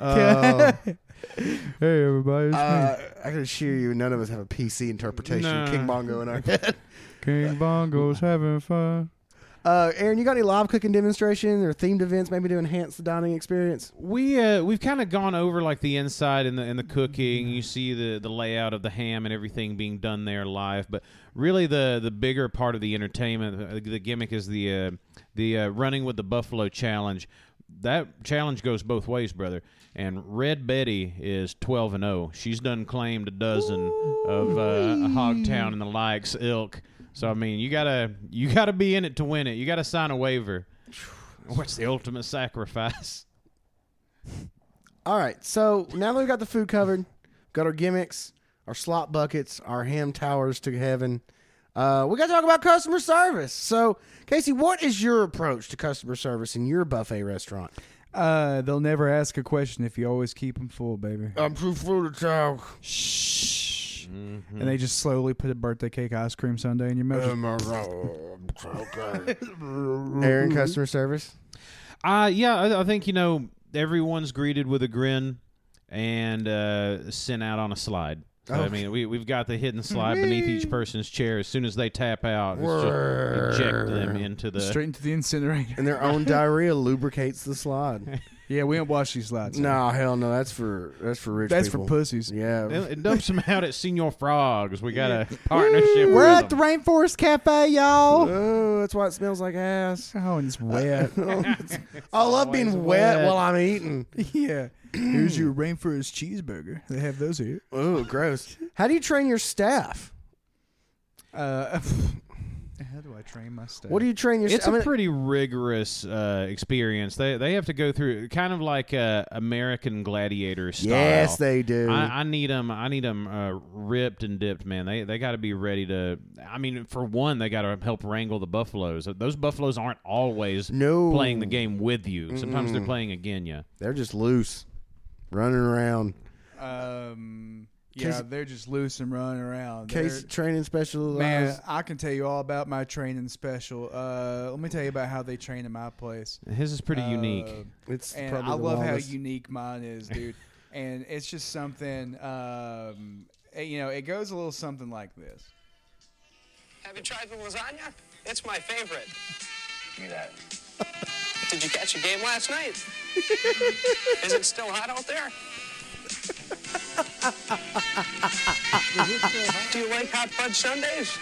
Hey everybody, it's I can assure you, none of us have a PC interpretation of King Bongo in our head. me, King Bongo's having fun. Aaron, you got any live cooking demonstrations or themed events maybe to enhance the dining experience? We've kind of gone over like the inside and the cooking. You see the layout of the ham and everything being done there live, but really the bigger part of the entertainment, the gimmick is the running with the Buffalo Challenge. That challenge goes both ways, brother. And Red Betty is 12-0. She's done claimed a dozen of Hogtown and the likes ilk. So I mean, you gotta be in it to win it. You gotta sign a waiver. What's the ultimate sacrifice? All right, so now that we've got the food covered, got our gimmicks, our slot buckets, our ham towers to heaven, we got to talk about customer service. So, Casey, what is your approach to customer service in your buffet restaurant? They'll never ask a question if you always keep them full, baby. I'm too full to talk. Shh. And they just slowly put a birthday cake ice cream sundae in your mouth. Aaron, customer service? Yeah, I think, everyone's greeted with a grin and sent out on a slide. So, I mean, we've got the hidden slide beneath each person's chair. As soon as they tap out, it's just eject them into the... Straight into the incinerator. And their own diarrhea lubricates the slide. Yeah, we don't wash these slides. No, hell no. That's for rich That's people. for pussies. Yeah. It dumps them out at Senor Frogs. We got a partnership We're with at the them. Rainforest Cafe, y'all. Oh, that's why it smells like ass. Oh, and it's wet. I love being wet while I'm eating. Yeah. Here's your Rainforest cheeseburger. They have those here. Oh, gross. How do you train your staff? How do I train my staff? What do you train your It's staff? a pretty rigorous experience. They have to go through kind of like American Gladiator style. Yes, they do. I need them ripped and dipped, man. They got to be ready to. I mean, for one, they got to help wrangle the buffaloes. Those buffaloes aren't always playing the game with you. Sometimes they're playing against you. They're just loose, running around. Yeah, they're just loose and running around. Case training special. Man, I can tell you all about my training special. Let me tell you about how they train in my place. His is pretty unique. It's And probably I the love longest. how unique mine is, dude. And it's just something, it goes a little something like this. Have you tried the lasagna? It's my favorite. Give me that. Did you catch a game last night? Is it still hot out there? Do you like hot fudge sundaes?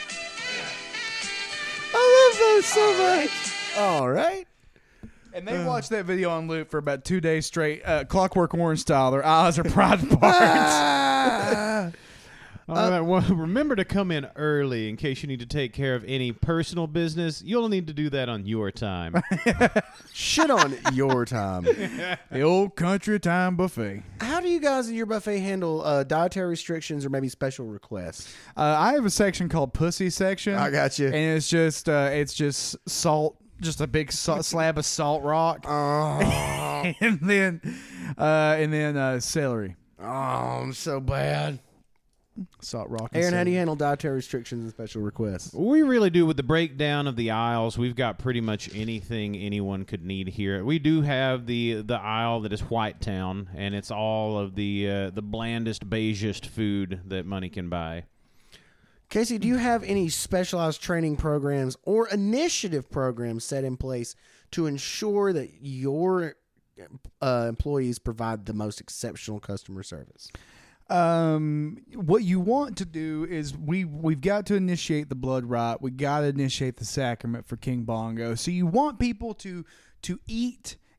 I love those so much. All right. And they watched that video on loop for about 2 days straight, Clockwork Orange style. Their eyes are pride parts. All right, well, remember to come in early in case you need to take care of any personal business. You'll need to do that on your time. Shit on your time. The old country time buffet. How do you guys in your buffet handle dietary restrictions or maybe special requests? I have a section called Pussy Section. I got you. And it's just salt, just a big slab of salt rock, and then celery. Oh, I'm so bad. Salt rock. Aaron, how do you handle dietary restrictions and special requests? We really do. With the breakdown of the aisles, we've got pretty much anything anyone could need here. We do have the aisle that is Whitetown, and it's all of the blandest, beigest food that money can buy. Casey, do you have any specialized training programs or initiative programs set in place to ensure that your employees provide the most exceptional customer service? What you want to do is we've got to initiate the blood rite. We got to initiate the sacrament for King Bongo. So you want people to eat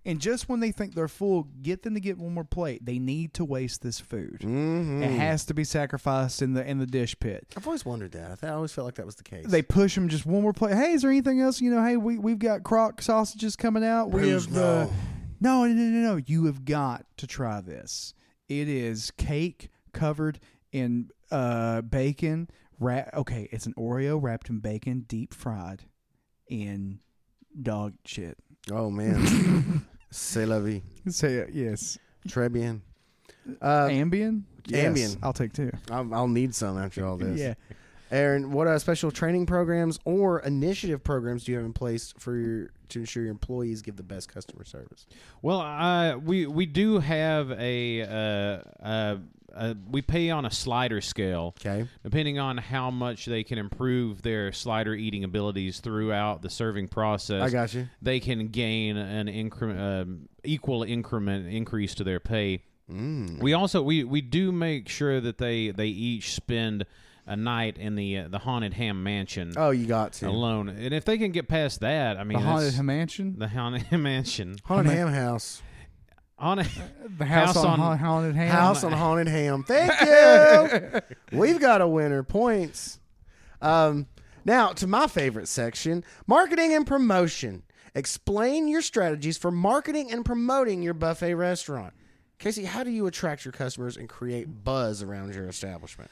And just when they think they're full, get them to get one more plate. They need to waste this food. Mm-hmm. It has to be sacrificed in the dish pit. I've always wondered that. I always felt like that was the case. They push them just one more plate. Hey, is there anything else? Hey, we've got crock sausages coming out. We Bruce, have no. You have got to try this. It is cake covered in bacon. Okay, it's an Oreo wrapped in bacon, deep fried in dog shit. Oh man, c'est la vie. Say it, yes. Très bien. Ambien? Yes, Ambien. I'll take two. I'll need some after all this. Yeah. Aaron, what special training programs or initiative programs do you have in place to ensure your employees give the best customer service? Well, we do have we pay on a slider scale. Okay. Depending on how much they can improve their slider eating abilities throughout the serving process. I got you. They can gain an equal increment increase to their pay. We also we do make sure that they each spend a night in the Haunted Ham Mansion. Oh, you got to. Alone. And if they can get past that, I mean, The Haunted Ham Mansion? The Haunted Ham Mansion. Haunted Ham House. The house on Haunted Ham? House on Haunted Ham. Thank you. We've got a winner. Points. Now, to my favorite section, marketing and promotion. Explain your strategies for marketing and promoting your buffet restaurant. Casey, how do you attract your customers and create buzz around your establishment?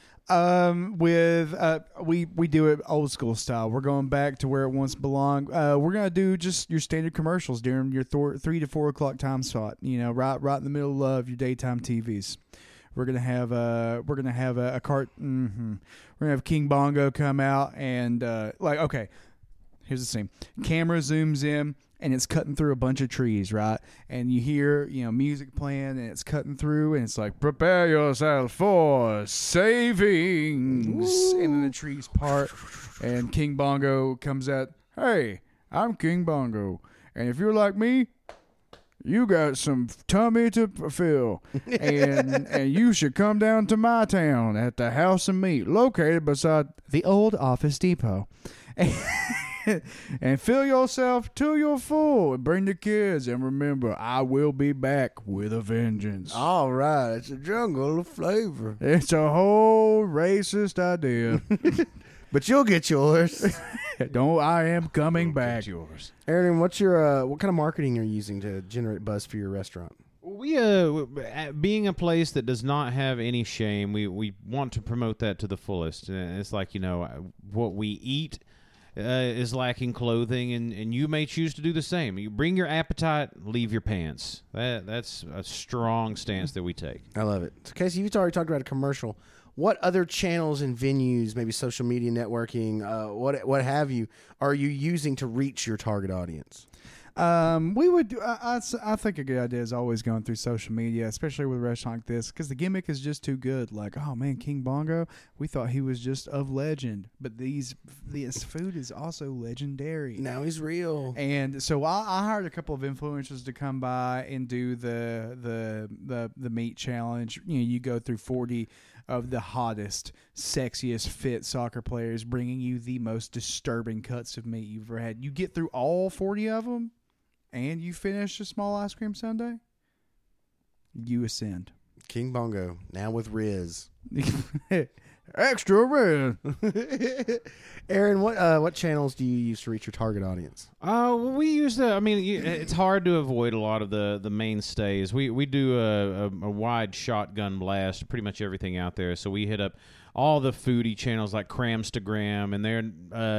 We do it old school style. We're going back to where it once belonged. We're gonna do just your standard commercials during your 3 to 4 o'clock time slot. Right in the middle of your daytime TVs. We're gonna have a cart. Mm-hmm. We're gonna have King Bongo come out and okay. Here's the scene. Camera zooms in. And it's cutting through a bunch of trees, right? And you hear, music playing, and it's cutting through, and it's like, prepare yourself for savings. Ooh. And then the trees part, and King Bongo comes out, hey, I'm King Bongo. And if you're like me, you got some tummy to fill. and you should come down to my town at the House of Meat, located beside the old Office Depot. And fill yourself till you're full and bring the kids. And remember, I will be back with a vengeance. All right. It's a jungle of flavor. It's a whole racist idea. But you'll get yours. I am coming back. Yours. Aaron, what's your what kind of marketing are you using to generate buzz for your restaurant? We being a place that does not have any shame, we want to promote that to the fullest. It's like, what we eat is lacking clothing, and you may choose to do the same. You bring your appetite, leave your pants. That's a strong stance that we take. I love it. So, Casey, you've already talked about a commercial. What other channels and venues, maybe social media networking, what have you, are you using to reach your target audience? We would. I think a good idea is always going through social media, especially with a restaurant like this, because the gimmick is just too good. Like, oh man, King Bongo, we thought he was just of legend, but this food is also legendary. Now he's real. And so I hired a couple of influencers to come by and do the meat challenge. You go through 40 of the hottest, sexiest, fit soccer players, bringing you the most disturbing cuts of meat you've ever had. You get through all 40 of them, and you finish a small ice cream sundae, you ascend. King Bongo, now with Riz. Extra Riz. Aaron, what channels do you use to reach your target audience? We use it's hard to avoid a lot of the mainstays. We do a wide shotgun blast, pretty much everything out there. So we hit up all the foodie channels like Cramstagram and their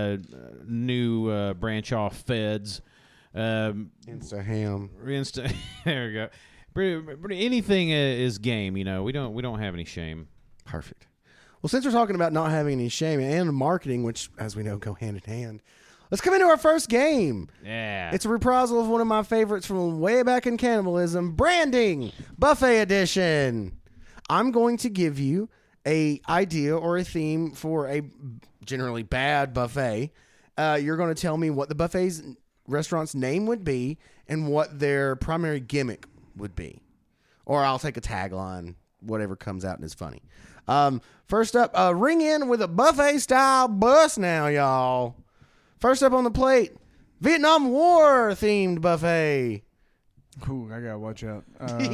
new branch off Feds. Instaham. There we go. Anything is game. We don't have any shame. Perfect. Well, since we're talking about not having any shame and marketing, which, as we know, go hand in hand, let's come into our first game. Yeah. It's a reprisal of one of my favorites from way back in cannibalism, Branding Buffet Edition. I'm going to give you a idea or a theme for a generally bad buffet. You're going to tell me what the restaurant's name would be and what their primary gimmick would be. Or I'll take a tagline, whatever comes out and is funny. First up, ring in with a buffet-style bus now, y'all. First up on the plate, Vietnam War-themed buffet. Ooh, I gotta watch out.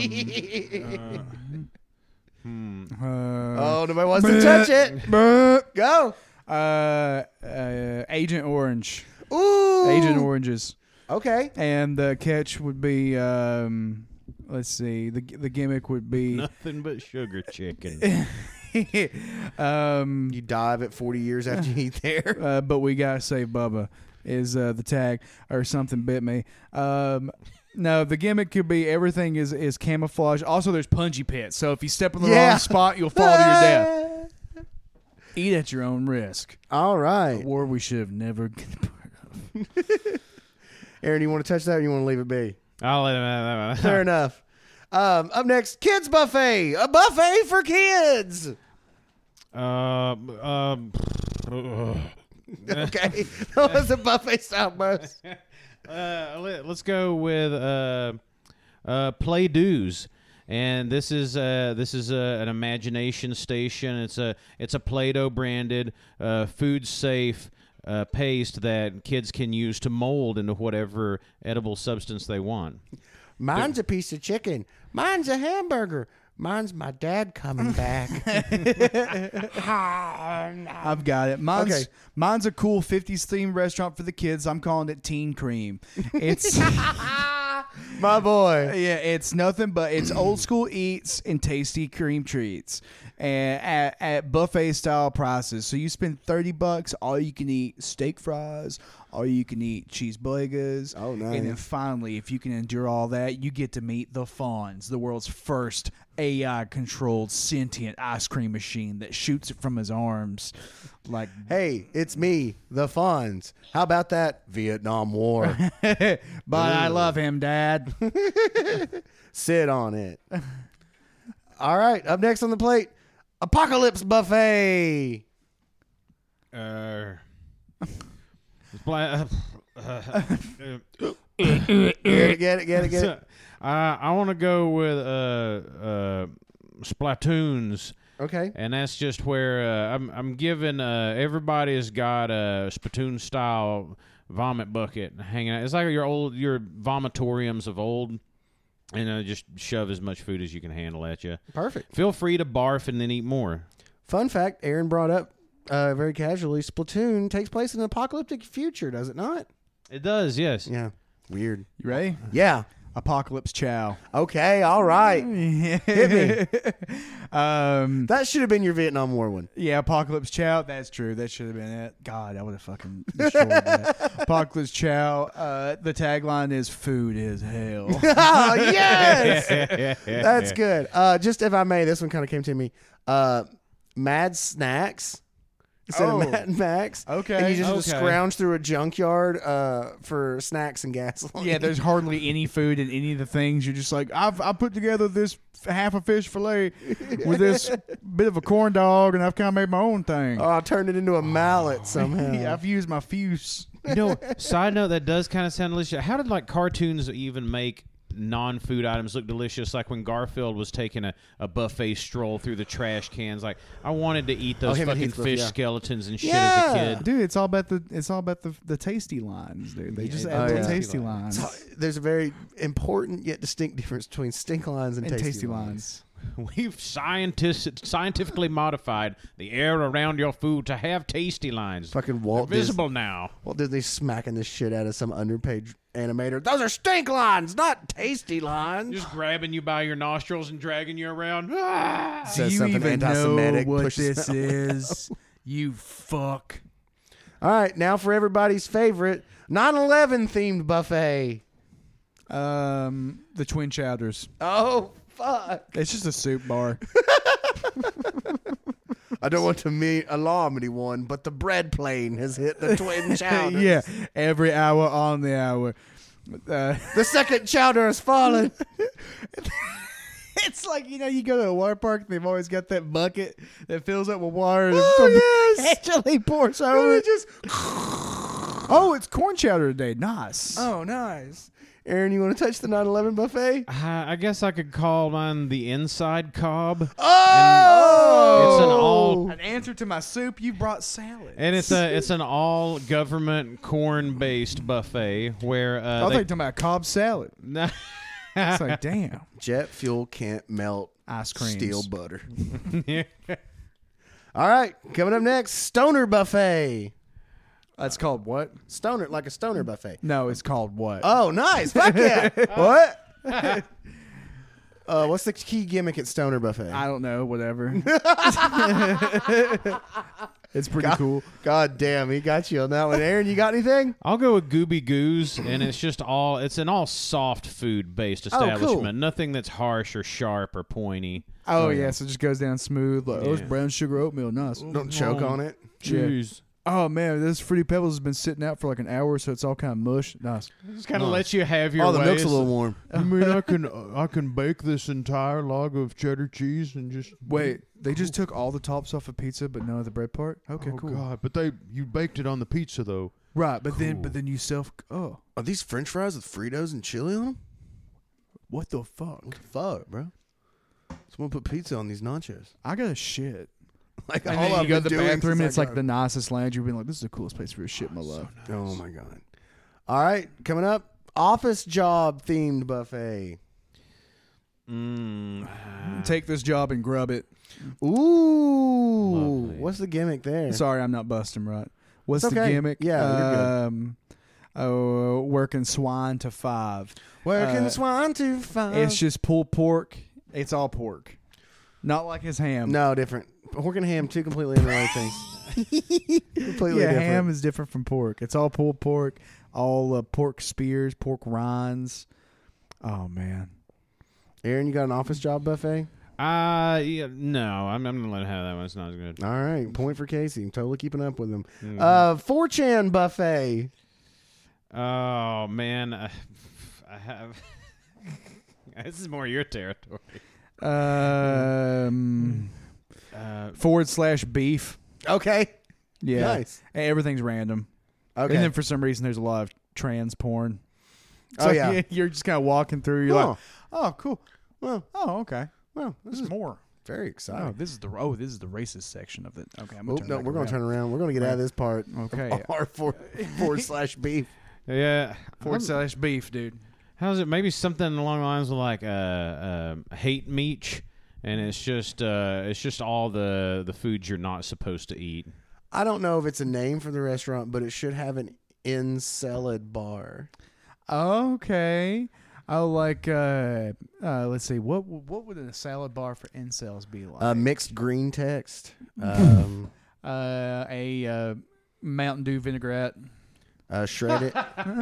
Oh, nobody wants to touch it. Go. Agent Orange. Ooh. Agent Oranges. Okay. And the catch would be, let's see, the gimmick would be Nothing but sugar chicken. You dive at 40 years after you eat there. but we gotta save Bubba is the tag, or something bit me. No, the gimmick could be everything is camouflage. Also, there's punji pits, so if you step in the wrong spot, you'll fall to your death. Eat at your own risk. All right. A war we should have never been part of. Aaron, you want to touch that or you want to leave it be? I'll let him. Fair enough. Up next, Kids Buffet. A buffet for kids. Okay. That was a buffet style bus. Let's go with Play-Dohs, and this is an imagination station. It's a Play-Doh branded food safe paste that kids can use to mold into whatever edible substance they want. Mine's a piece of chicken. Mine's a hamburger. Mine's my dad coming back. I've got it. Mine's a cool 50s themed restaurant for the kids. I'm calling it Teen Cream. It's My boy. yeah, it's nothing but it's old school eats and tasty cream treats, and at buffet style prices. So you spend $30, all you can eat steak fries, all you can eat cheeseburgers. Oh, nice. And then finally, if you can endure all that, you get to meet the Fonz, the world's first AI controlled sentient ice cream machine that shoots it from his arms. Like, Hey, it's me, the Fonz. How about that Vietnam War? but I love him, Dad. Sit on it. All right, up next on the plate, Apocalypse Buffet. Get Get it. I want to go with Splatoons. Okay. And that's just where I'm giving everybody's got a Splatoon style vomit bucket hanging out. It's like your vomitoriums of old, and just shove as much food as you can handle at you. Perfect. Feel free to barf and then eat more. Fun fact, Aaron brought up very casually, Splatoon takes place in an apocalyptic future, does it not? It does, yes. Yeah. Weird. You ready? Yeah. Apocalypse Chow. Okay, all right. Hit me. Um, That should have been your Vietnam War one. Yeah, Apocalypse Chow. That's true. That should have been it. God, I would have fucking destroyed that. Apocalypse Chow. The tagline is "Food is hell." Oh, yes! That's good. Just if I may, this one kind of came to me. Mad Snacks. Instead of Mad Max. Okay. And you just have to Okay. scrounge through a junkyard for snacks and gasoline. Yeah, there's hardly any food in any of the things. You're just like, I put together this half a fish fillet with this bit of a corn dog, and I've kind of made my own thing. Oh, I turned it into a mallet somehow. Yeah, I've used my fuse. Side note, that does kind of sound delicious. How did cartoons even make non-food items look delicious? Like when Garfield was taking a buffet stroll through the trash cans. Like, I wanted to eat those him and fucking Heathcliff, fish yeah. skeletons and shit as a kid. Dude, it's all about the tasty lines, dude. They just Yeah, add the yeah. tasty lines. So, there's a very important yet distinct difference between stink lines and tasty lines. We've scientifically modified the air around your food to have tasty lines. Fucking They're Walt visible now. Walt Disney smacking the shit out of some underpaid animator. Those are stink lines, not tasty lines. Just grabbing you by your nostrils and dragging you around. Ah! Do Says you something even know anti-Semitic, what pushes this them is? You fuck. All right, now for everybody's favorite 9/11 themed buffet. The Twin Chowders. Oh fuck! It's just a soup bar. I don't want to alarm anyone, but the bread plane has hit the twin chowders. Yeah, every hour on the hour. The second chowder has fallen. It's like, you go to a water park, they've always got that bucket that fills up with water. Oh, yes. Actually pours And over. it just. Oh, it's corn chowder today. Nice. Oh, nice. Aaron, you want to touch the 9/11 buffet? I guess I could call mine the inside cob. Oh, It's an all An answer to my soup, you brought salad. and it's an all government corn based buffet where I thought you were talking about Cobb salad. It's like, damn. Jet fuel can't melt Ice creams. steel butter. All right, coming up next, Stoner Buffet. That's called what? Stoner, like a stoner buffet. No, it's called what? Oh, nice. Fuck yeah. What? What's the key gimmick at Stoner Buffet? I don't know. Whatever. It's pretty cool. God damn, he got you on that one. Aaron, you got anything? I'll go with Gooby Goos, and it's an all soft food based establishment. cool. Nothing that's harsh or sharp or pointy. Oh, yeah. So it just goes down smooth. Like, oh, it's Yeah. brown sugar oatmeal. Nice. Don't choke on it. Jeez. Oh, man. This Fruity Pebbles has been sitting out for like an hour, so it's all kind of mush. Nice. Just kind of lets you have your Oh, the way. milk's a little warm. You mean I can bake this entire log of cheddar cheese and just Wait, they just took all the tops off of pizza, but none of the bread part? Okay, oh cool. God! But you baked it on the pizza though. Right, but then you oh, Are these French fries with Fritos and chili on them? what the fuck? What the fuck, bro? Someone put pizza on these nachos. I got a shit. Like And all then I've you go to been the doing bathroom, since and it's I like got- the nicest lounge. You've been like, this is the coolest place for a shit in my life. Oh my god! All right, coming up, office job themed buffet. Take this job and grub it. Ooh, Lovely. what's the gimmick there? Sorry, I'm not busting right. What's It's the okay. gimmick? Yeah, Working swine to 5. Working swine to five. It's just pulled pork. It's all pork. Not like his ham. no different. Pork and ham, two completely unrelated things. Completely yeah, different. ham is different from pork. It's all pulled pork, all pork spears, pork rinds. Oh, man. Aaron, you got an office job buffet? Yeah, no, I'm gonna let him have that one. It's not as good. All right, point for Casey. I'm totally keeping up with him. Mhm. 4chan buffet. Oh man, I have. This is more your territory. /beef. Okay. Yeah. Nice. Everything's random. Okay. And then for some reason, there's a lot of trans porn. Oh, yeah. You're just kind of walking through. You're Oh. like, oh, cool. well, Oh, okay. this is More. very Oh, exciting. this is the racist section of it. Okay, I'm Oh, gonna no, we're going to turn around. We're going to get out of this part. Okay. Our /beef. Yeah, /beef, dude. how's it? Maybe something along the lines of like hate meat, and it's just all the foods you're not supposed to eat. I don't know if it's a name for the restaurant, but it should have an in-salad bar. Okay. Oh, like let's see. What would a salad bar for incels be like? Mixed green text. A Mountain Dew vinaigrette. Shred it.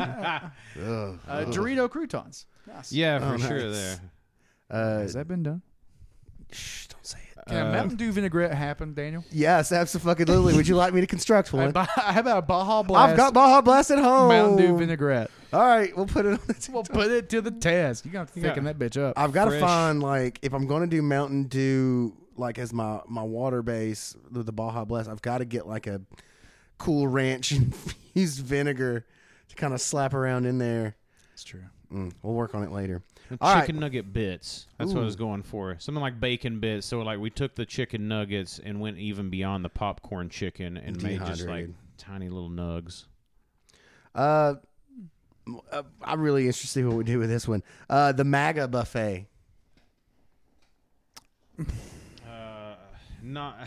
Dorito croutons. Nice. Yeah, for Oh, sure. nice. There. Has that been done? Shh, don't say it. Can a Mountain Dew vinaigrette happen, Daniel? Yes, absolutely. Would you like me to construct one? How about a Baja Blast? I've got Baja Blast at home. Mountain Dew vinaigrette. All right, we'll put it on the We'll put it to the test. You're going to have to thicken that bitch up. I've got to Fresh. find, like, if I'm going to do Mountain Dew, like, as my water base with the Baja Blast, I've got to get, like, a Cool Ranch infused vinegar to kind of slap around in there. That's true. We'll work on it later. And All chicken nugget bits. That's what I was Ooh. going for. Something like bacon bits. So like we took the chicken nuggets and went even beyond the popcorn chicken and made just like Dehydrated. tiny little nugs. I'm really interested to see what we do with this one. The MAGA buffet. Not.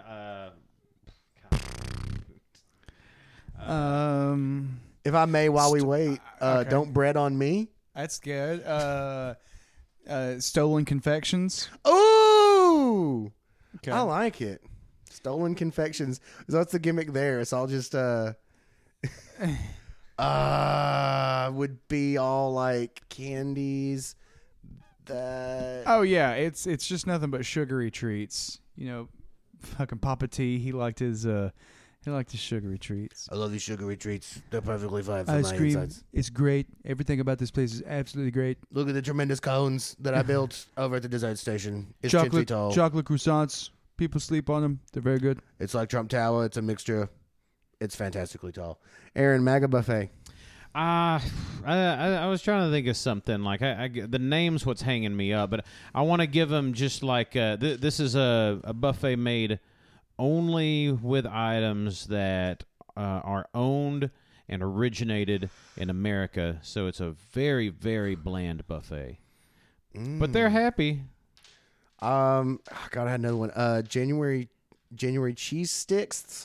If I may, while we wait, okay. don't bread on me. That's good. Stolen confections. Ooh! Okay. I like it. Stolen confections. So that's the gimmick there. It's all just would be all like candies that Oh yeah, it's just nothing but sugary treats. You know, fucking Papa T. He liked his sugary treats. I love these sugary treats. They're perfectly fine for Ice my cream. insides. It's great. Everything about this place is absolutely great. Look at the tremendous cones that I built over at the dessert station. It's 10 feet Chocolate tall. chocolate croissants. People sleep on them. They're very good. It's like Trump Tower. It's a mixture. It's fantastically tall. Aaron, MAGA buffet. I was trying to think of something like the name's what's hanging me up, but I want to give them just like this is a buffet made only with items that are owned and originated in America. So it's a very, very bland buffet. but they're happy. God, I had another one. January cheese sticks.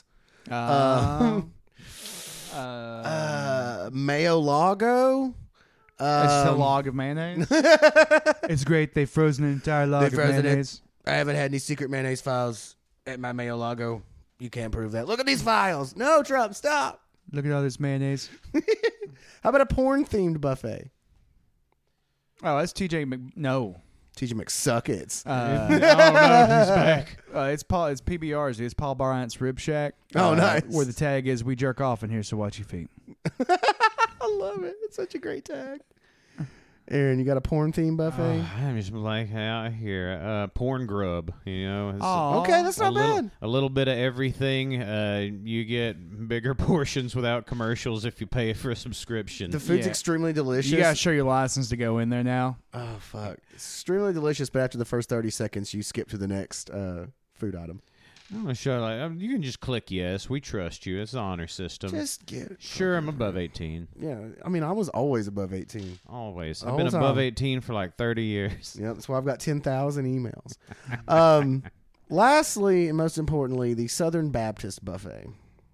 Mayo Lago. It's a log of mayonnaise. It's great. They've frozen an entire log of mayonnaise. I haven't had any secret mayonnaise files at my Mayo Lago. You can't prove that. Look at these files. No, Trump, stop. Look at all this mayonnaise. How about a porn-themed buffet? Oh, that's TJ No. TJ McSuckets. Oh, no, he's back. It's PBR's. It's Paul Bryant's Rib Shack. Oh, nice. Where the tag is, we jerk off in here, so watch your feet. I love it. It's such a great tag. Aaron, you got a porn-themed buffet? I'm just like out here. Porn grub, you know. It's Okay, that's not bad. A little bit of everything. You get bigger portions without commercials if you pay for a subscription. The food's Yeah. extremely delicious. You got to show your license to go in there now. Oh, fuck. It's extremely delicious, but after the first 30 seconds, you skip to the next food item. I'm gonna show you can just click yes. We trust you. It's the honor system. Just get it. Sure, I'm above 18. Yeah, I mean, I was always above 18. Always. The I've been whole above time. 18 for like 30 years. Yeah, that's why I've got 10,000 emails. Lastly, and most importantly, the Southern Baptist Buffet.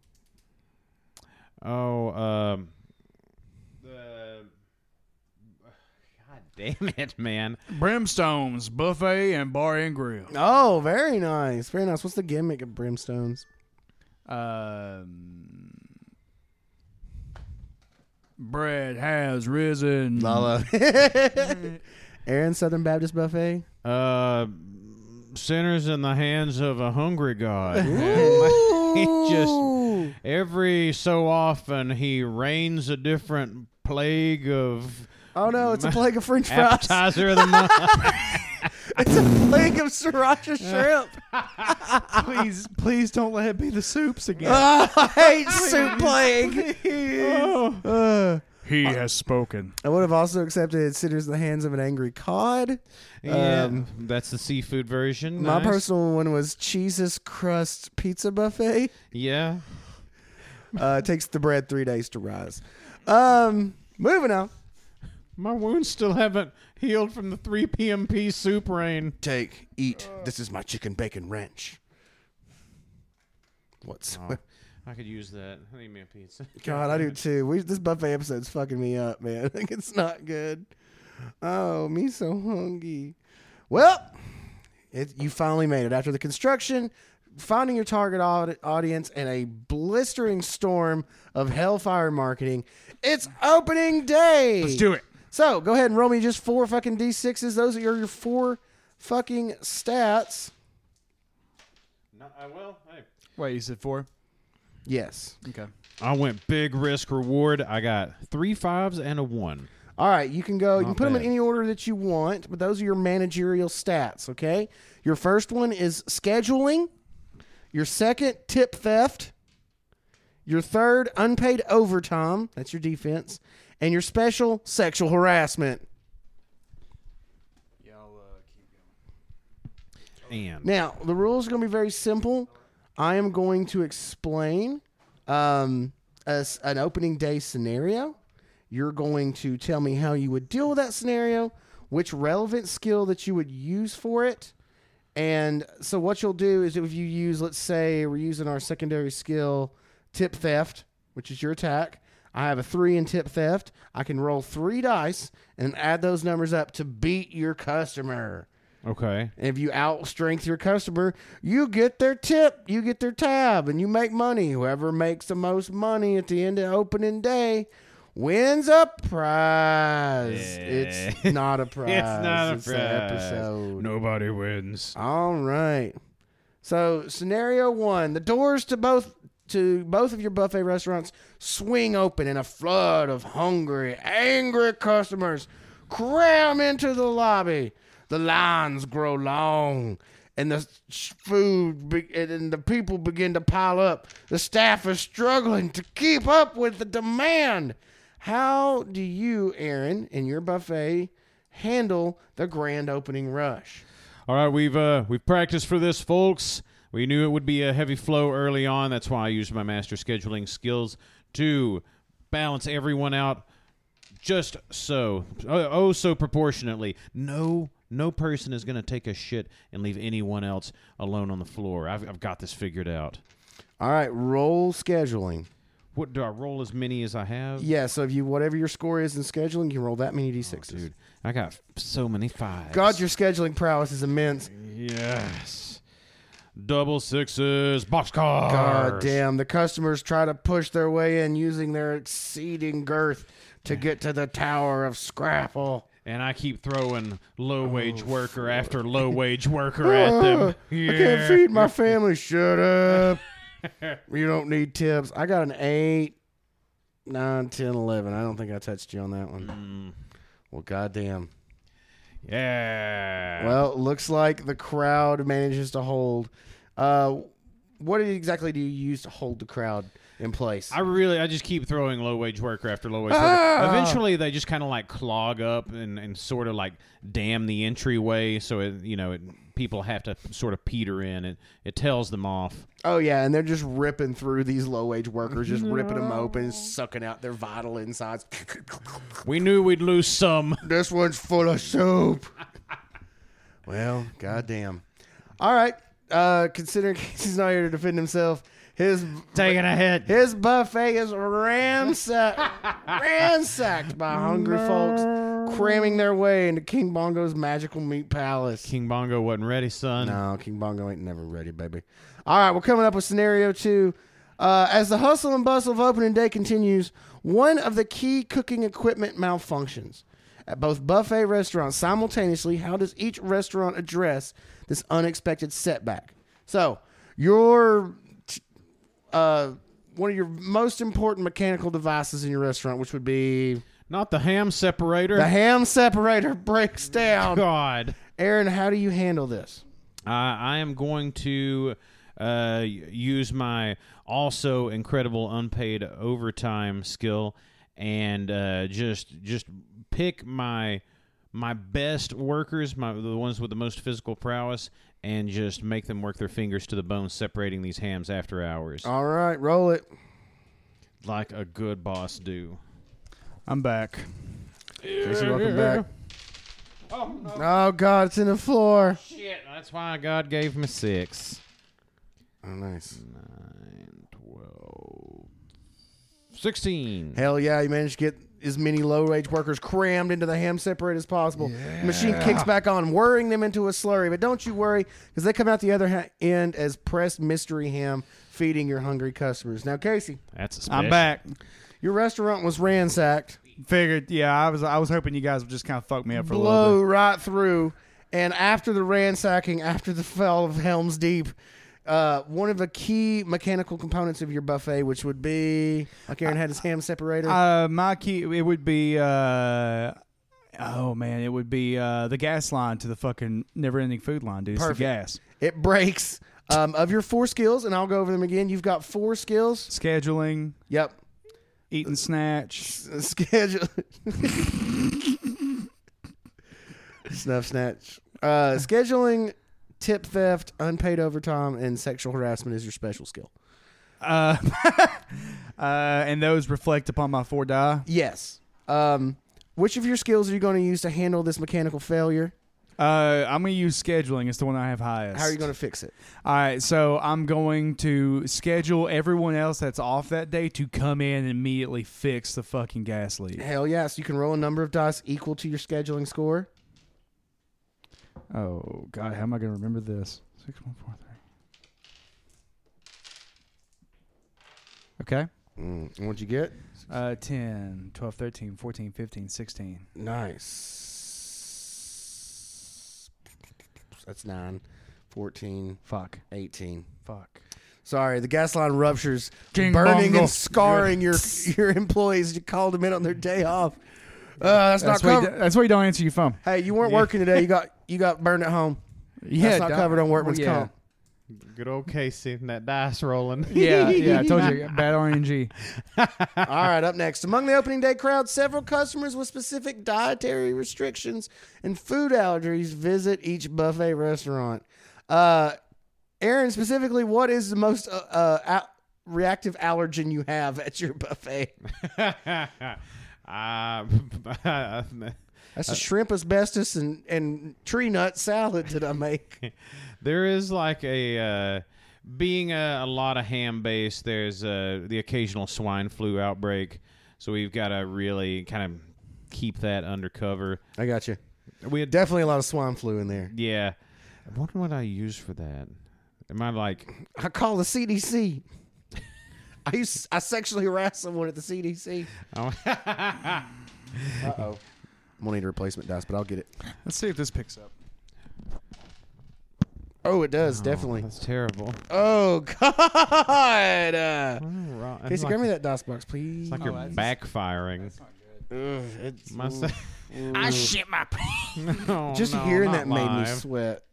Oh, God damn it, man. Brimstone's Buffet and Bar and Grill. Oh, very nice. Very nice. What's the gimmick of Brimstones? Bread has risen. Lala. Aaron, Southern Baptist Buffet. Sinners in the hands of a hungry God. He just every so often he rains a different plague of Oh, no, it's a plague of French fries. appetizer of the month. It's a plague of sriracha shrimp. Please don't let it be the soups again. Oh, I hate soup plague. He has spoken. I would have also accepted Sinners in the Hands of an Angry Cod. Yeah, that's the seafood version. My Nice. personal one was Cheese's Crust Pizza Buffet. Yeah. It takes the bread 3 days to rise. Moving on. My wounds still haven't healed from the 3 PMP soup rain. Take, eat. This is my chicken bacon ranch. What's... Oh, I could use that. Leave me a pizza. God, I do too. This buffet episode's fucking me up, man. I think it's not good. Oh, me so hungry. Well, you finally made it. After the construction, finding your target audience, and a blistering storm of hellfire marketing, it's opening day. Let's do it. So, go ahead and roll me just 4 fucking D6s. Those are your 4 fucking stats. No, I will. Hey. Wait, you said 4? Yes. Okay. I went big risk reward. I got 3 5s and a 1. All right, you can go. You can Not put them in bad. any order that you want, but those are your managerial stats, okay? Your first one is scheduling. Your second, tip theft. Your third, unpaid overtime. That's your defense. And your special, sexual harassment. And Now, the rules are going to be very simple. I am going to explain an opening day scenario. You're going to tell me how you would deal with that scenario, which relevant skill that you would use for it. And so what you'll do is if you use, let's say we're using our secondary skill, tip theft, which is your attack. I have a 3 in tip theft. I can roll 3 dice and add those numbers up to beat your customer. okay. And if you outstrength your customer, you get their tip, you get their tab, and you make money. Whoever makes the most money at the end of opening day wins a prize. It's not a prize. It's not a the prize. episode. Nobody wins. All right. So scenario 1: the doors to both of your buffet restaurants swing open, and a flood of hungry, angry customers cram into the lobby. The lines grow long, and the and the people begin to pile up. The staff is struggling to keep up with the demand. How do you, Aaron, in your buffet, handle the grand opening rush? All right, we've practiced for this, folks. We knew it would be a heavy flow early on. That's why I used my master scheduling skills to balance everyone out just so so proportionately. No person is going to take a shit and leave anyone else alone on the floor. I've got this figured out. All right, roll scheduling. What do I roll as many as I have? Yeah, so if you whatever your score is in scheduling, you can roll that many d6s. Dude, I got so many 5s. God, your scheduling prowess is immense. Yes. Double 6s, boxcars. God damn, the customers try to push their way in using their exceeding girth to get to the Tower of Scrapple. And I keep throwing low-wage worker after low-wage worker at them. Yeah. I can't feed my family. Shut up. You don't need tips. I got an 8, 9, 10, 11. I don't think I touched you on that one. Well, goddamn. Yeah. Well, it looks like the crowd manages to hold. What exactly do you use to hold the crowd in place? I just keep throwing low-wage worker after low-wage worker. Eventually, they just kind of like clog up and sort of like dam the entryway, so people have to sort of peter in. It tells them off. Oh, yeah, and they're just ripping through these low-wage workers, just ripping them open, sucking out their vital insides. We knew we'd lose some. This one's full of soup. Well, goddamn. All right, considering Casey's not here to defend himself, his Taking a hit. His buffet is ransacked by hungry folks cramming their way into King Bongo's magical meat palace. King Bongo wasn't ready, son. No, King Bongo ain't never ready, baby. All right, we're coming up with scenario 2. As the hustle and bustle of opening day continues, one of the key cooking equipment malfunctions at both buffet restaurants simultaneously. How does each restaurant address this unexpected setback? So, one of your most important mechanical devices in your restaurant, which would be... Not the ham separator. The ham separator breaks down. God. Aaron, how do you handle this? I am going to use my also incredible unpaid overtime skill and just pick my best workers, the ones with the most physical prowess, and just make them work their fingers to the bone separating these hams after hours. All right, roll it. Like a good boss do. I'm back. Casey, welcome back. Oh, no. Oh, God, it's in the floor. Shit. That's why God gave me 6. Oh, nice. 9, 12, 16. Hell yeah, you managed to get as many low-wage workers crammed into the ham separator as possible. Yeah. The machine kicks back on, whirring them into a slurry. But don't you worry, because they come out the other end as pressed mystery ham, feeding your hungry customers. Now, Casey, That's a special. I'm back. your restaurant was ransacked. Figured, yeah, I was hoping you guys would just kind of fuck me up for a little Blow bit. right through. And after the ransacking, after the fall of Helm's Deep, one of the key mechanical components of your buffet, which would be, like Aaron had his ham separator. My key, it would be, it would be the gas line to the fucking never-ending food line, dude. It's Perfect. the gas. It breaks. Of your 4 skills, and I'll go over them again. You've got 4 skills. Scheduling, Yep. eat and snatch. Schedule. Snuff snatch. Scheduling, tip theft, unpaid overtime, and sexual harassment is your special skill. And those reflect upon my 4 die. Yes. Which of your skills are you going to use to handle this mechanical failure? I'm going to use scheduling. It's the one I have highest. How are you going to fix it? All right, so I'm going to schedule everyone else that's off that day to come in and immediately fix the fucking gas leak. Hell yes. You can roll a number of dice equal to your scheduling score. Oh, God, how am I going to remember this? 6, 1, 4, 3. Okay. And what'd you get? 10, 12, 13, 14, 15, 16. Nice. That's 9, 14, Fuck. 18. Fuck. Sorry, the gas line ruptures, King burning Bongo. and scarring your employees. You called them in on their day off. That's not covered. That's why you don't answer your phone. Hey, you weren't working today. You got burned at home. That's not covered on workman's comp. Good old Casey and that dice rolling. Yeah, I told you. Bad RNG. All right, up next. Among the opening day crowd, several customers with specific dietary restrictions and food allergies visit each buffet restaurant. Aaron, specifically, what is the most reactive allergen you have at your buffet? That's a shrimp asbestos and tree nut salad that I make. There is like being a lot of ham based. There's the occasional swine flu outbreak, so we've got to really kind of keep that under cover. I got you. We had Definitely a lot of swine flu in there. Yeah. I wonder what I use for that. Am I like... I call the CDC. I sexually harassed someone at the CDC. Oh. Uh-oh. I'm going to need a replacement dice, but I'll get it. Let's see if this picks up. Oh, it does, definitely. That's terrible. Oh, God. It's Casey, like, grab me that DOS box, please. it's like you're backfiring. Ugh, it's, My se- I shit my pants. No, just no, hearing not that made me live. sweat.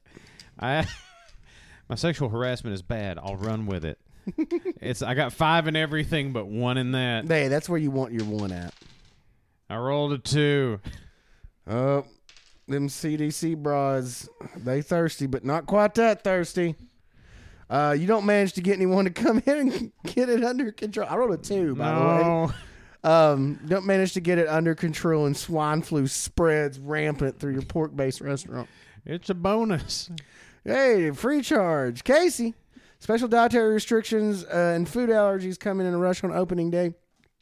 My sexual harassment is bad. I'll run with it. I got 5 in everything but 1 in that. Hey, that's where you want your one at. I rolled a 2. Oh, them CDC bras, they thirsty, but not quite that thirsty. You don't manage to get anyone to come in and get it under control. I rolled a 2, by the way. No. Don't manage to get it under control, and swine flu spreads rampant through your pork-based restaurant. It's a bonus. Hey, free charge. Casey, special dietary restrictions and food allergies coming in a rush on opening day.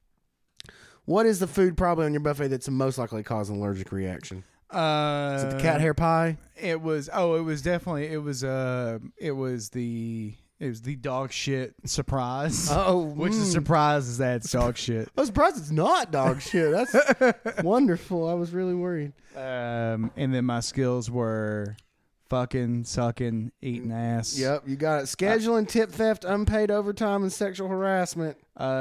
What is the food probably on your buffet that's most likely to cause an allergic reaction? Is it the cat hair pie? It was. Oh, it was definitely. It was the dog shit surprise. Oh, Which the surprise is that it's dog shit. I'm surprised it's not dog shit. That's wonderful. I was really worried. And then my skills were fucking, sucking, eating ass. Yep, you got it. Scheduling, tip theft, unpaid overtime, and sexual harassment.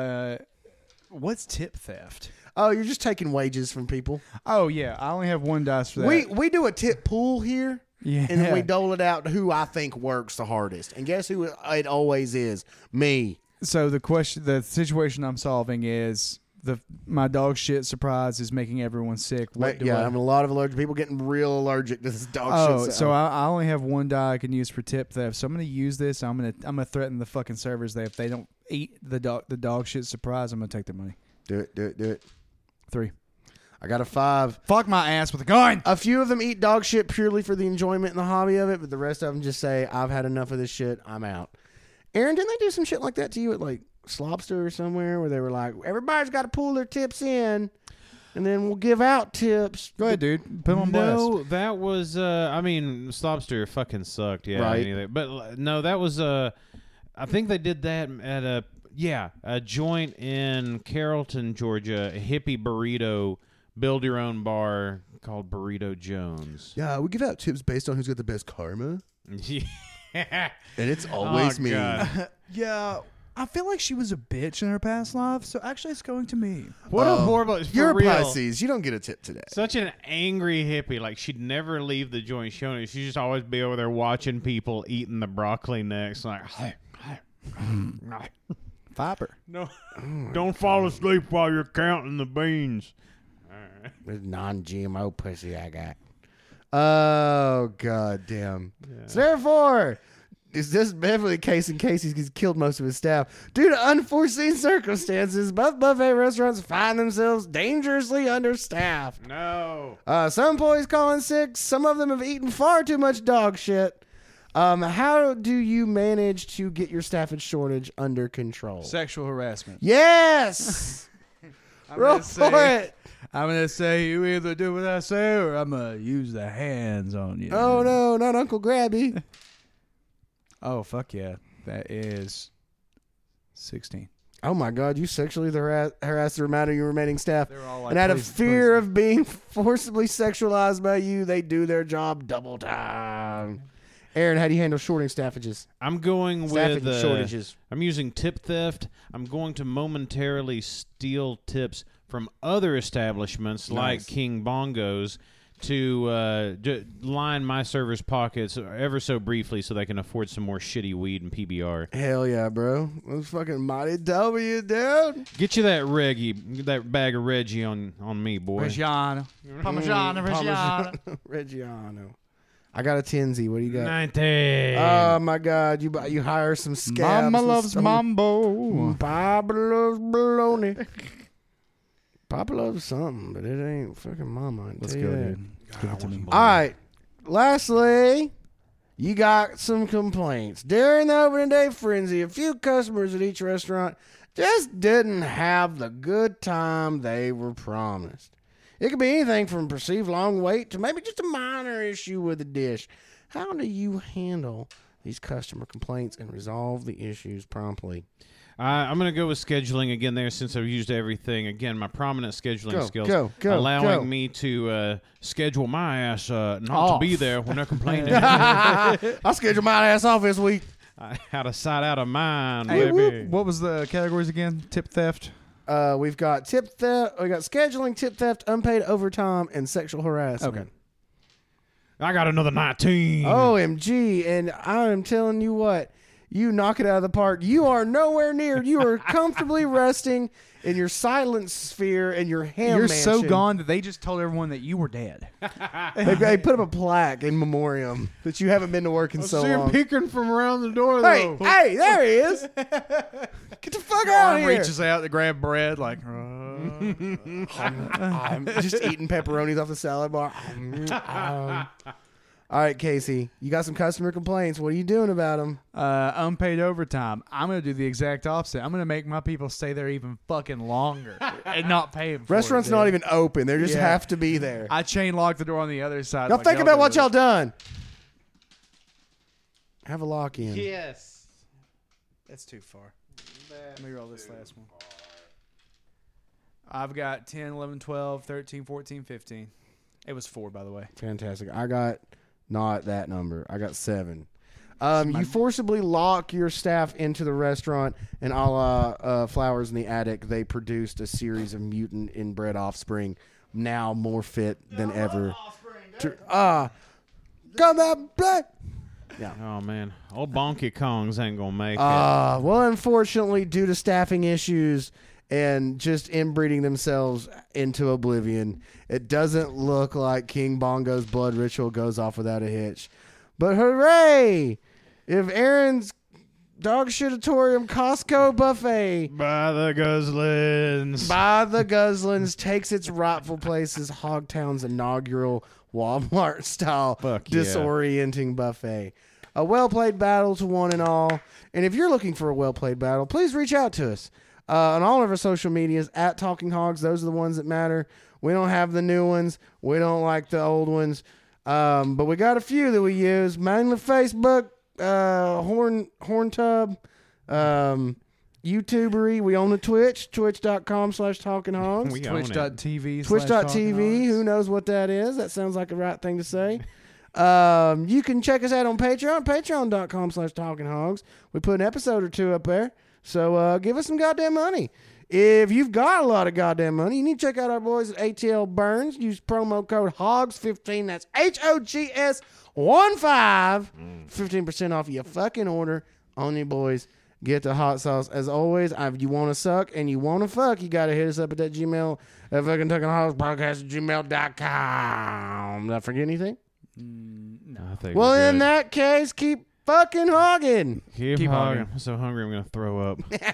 What's tip theft? Oh, you're just taking wages from people. Oh yeah, I only have 1 dice for that. We do a tip pool here. Yeah. And then we dole it out to who I think works the hardest. And guess who it always is? Me. So the situation I'm solving is my dog shit surprise is making everyone sick. What do I? I'm a lot of allergic people getting real allergic to this dog shit. Oh, so I only have 1 die I can use for tip theft. So I'm going to use this. I'm gonna threaten the fucking servers that if they don't eat the dog shit surprise, I'm gonna take their money. Do it. 3. I got a 5. Fuck my ass with a gun. A few of them eat dog shit purely for the enjoyment and the hobby of it, but the rest of them just say, I've had enough of this shit. I'm out. Aaron, didn't they do some shit like that to you at like Slopster or somewhere where they were like, everybody's got to pull their tips in and then we'll give out tips? Go ahead, dude. Put them on blast. No, that was Slopster fucking sucked. Yeah, Right. anything. But no, that was I think they did that at a joint in Carrollton, Georgia, a hippie burrito build your own bar called Burrito Jones. Yeah, we give out tips based on who's got the best karma. Yeah. And it's always me. God. Yeah, I feel like she was a bitch in her past life, so actually it's going to me. What a horrible. For You're a real. Pisces. You don't get a tip today. Such an angry hippie. Like, she'd never leave the joint. She'd just always be over there watching people eating the broccoli next. Like, Fiber. no, don't fall asleep while you're counting the beans. This non-GMO pussy I got. Oh, god damn. So therefore, is this definitely the case in case he's killed most of his staff? Due to unforeseen circumstances, both buffet restaurants find themselves dangerously understaffed. No. Some employees call in sick. Some of them have eaten far too much dog shit. How do you manage to get your staffage shortage under control? Sexual harassment. Yes! Roll for it! I'm going to say you either do what I say or I'm going to use the hands on you. Oh, no, not Uncle Grabby. Oh, fuck yeah. That is 16. Oh, my God. You sexually harassed the remainder of your remaining staff. They're all like, And out of please, fear please. of being forcibly sexualized by you, they do their job double time. Aaron, how do you handle shorting staffages? I'm going Staffing with shortages. I'm using tip theft. I'm going to momentarily steal tips from other establishments like King Bongos to line my servers' pockets ever so briefly so they can afford some more shitty weed and PBR. Hell yeah, bro. Those fucking mighty W, dude. Get you that bag of Reggie on me, boy. Reggiano. Parmigiano. Reggiano. I got a Tenzi. What do you got? 19. Oh my God! You hire some scabs. Mama loves mambo. Papa loves bologna. Papa loves something, but it ain't fucking Mama. Let's tell go, you that. dude. Give it to me. All right. Lastly, you got some complaints. During the opening day frenzy, a few customers at each restaurant just didn't have the good time they were promised. It could be anything from perceived long wait to maybe just a minor issue with the dish. How do you handle these customer complaints and resolve the issues promptly? I'm going to go with scheduling again there since I've used everything. Again, my prominent scheduling skills go. allowing me to schedule my ass not Off. to be there when they're complaining. I'll schedule my ass off this week. Out of sight, out of mind, Hey, baby. what was the categories again? Tip theft. We've got tip theft. We got scheduling, tip theft, unpaid overtime, and sexual harassment. Okay. I got another 19. OMG. And I am telling you what, you knock it out of the park. You are nowhere near. You are comfortably resting in your silent sphere and your ham You're mansion. so gone that they just told everyone that you were dead. They put up a plaque in memoriam that you haven't been to work in so long. peeking from around the door, Hey, there he is. Get the fuck out of here. Reaches out to grab bread like. I'm just eating pepperonis off the salad bar. All right, Casey, you got some customer complaints. What are you doing about them? Unpaid overtime. I'm going to do the exact opposite. I'm going to make my people stay there even fucking longer and not pay them for Restaurant's it, not dude. even open. They just Yeah. have to be there. I chain lock the door on the other side. Now like, think about do what it. y'all done. Have a lock in. Yes. That's too far. Let me roll this last one. I've got 10, 11, 12, 13, 14, 15. It was 4, by the way. Fantastic. I got not that number. I got 7. You forcibly lock your staff into the restaurant, and a la Flowers in the Attic, they produced a series of mutant inbred offspring, now more fit than ever. Come out, blood. Yeah. Oh, man. Old Bonky Kongs ain't going to make it. Well, unfortunately, due to staffing issues and just inbreeding themselves into oblivion, it doesn't look like King Bongo's blood ritual goes off without a hitch. But hooray! If Aaron's Dog Shitatorium Costco buffet By the Guzzlins takes its rightful place as Hogtown's inaugural Walmart-style Fuck yeah. disorienting buffet. A well-played battle to one and all. And if you're looking for a well-played battle, please reach out to us on all of our social medias at Talking Hogs. Those are the ones that matter. We don't have the new ones. We don't like the old ones. But we got a few that we use. Mainly Facebook, Horntub, YouTubery. We own the Twitch, twitch.com/talkinghogs. We own it. Twitch.tv. Twitch.tv. Who knows what that is? That sounds like the right thing to say. You can check us out on Patreon, patreon.com/talkinghogs. We put an episode or two up there. So give us some goddamn money. If you've got a lot of goddamn money, you need to check out our boys at ATL Burns. Use promo code HOGS15. That's HOGS15. 15% off your fucking order on your boys. Get the hot sauce. As always, if you want to suck and you want to fuck, you got to hit us up at that Gmail, at fucking Talking Hogs Podcast at gmail.com. Did I forget anything? No, I think Well, we're in good. that case, keep fucking hogging. Keep Keep hogging. hogging. I'm so hungry I'm going to throw up.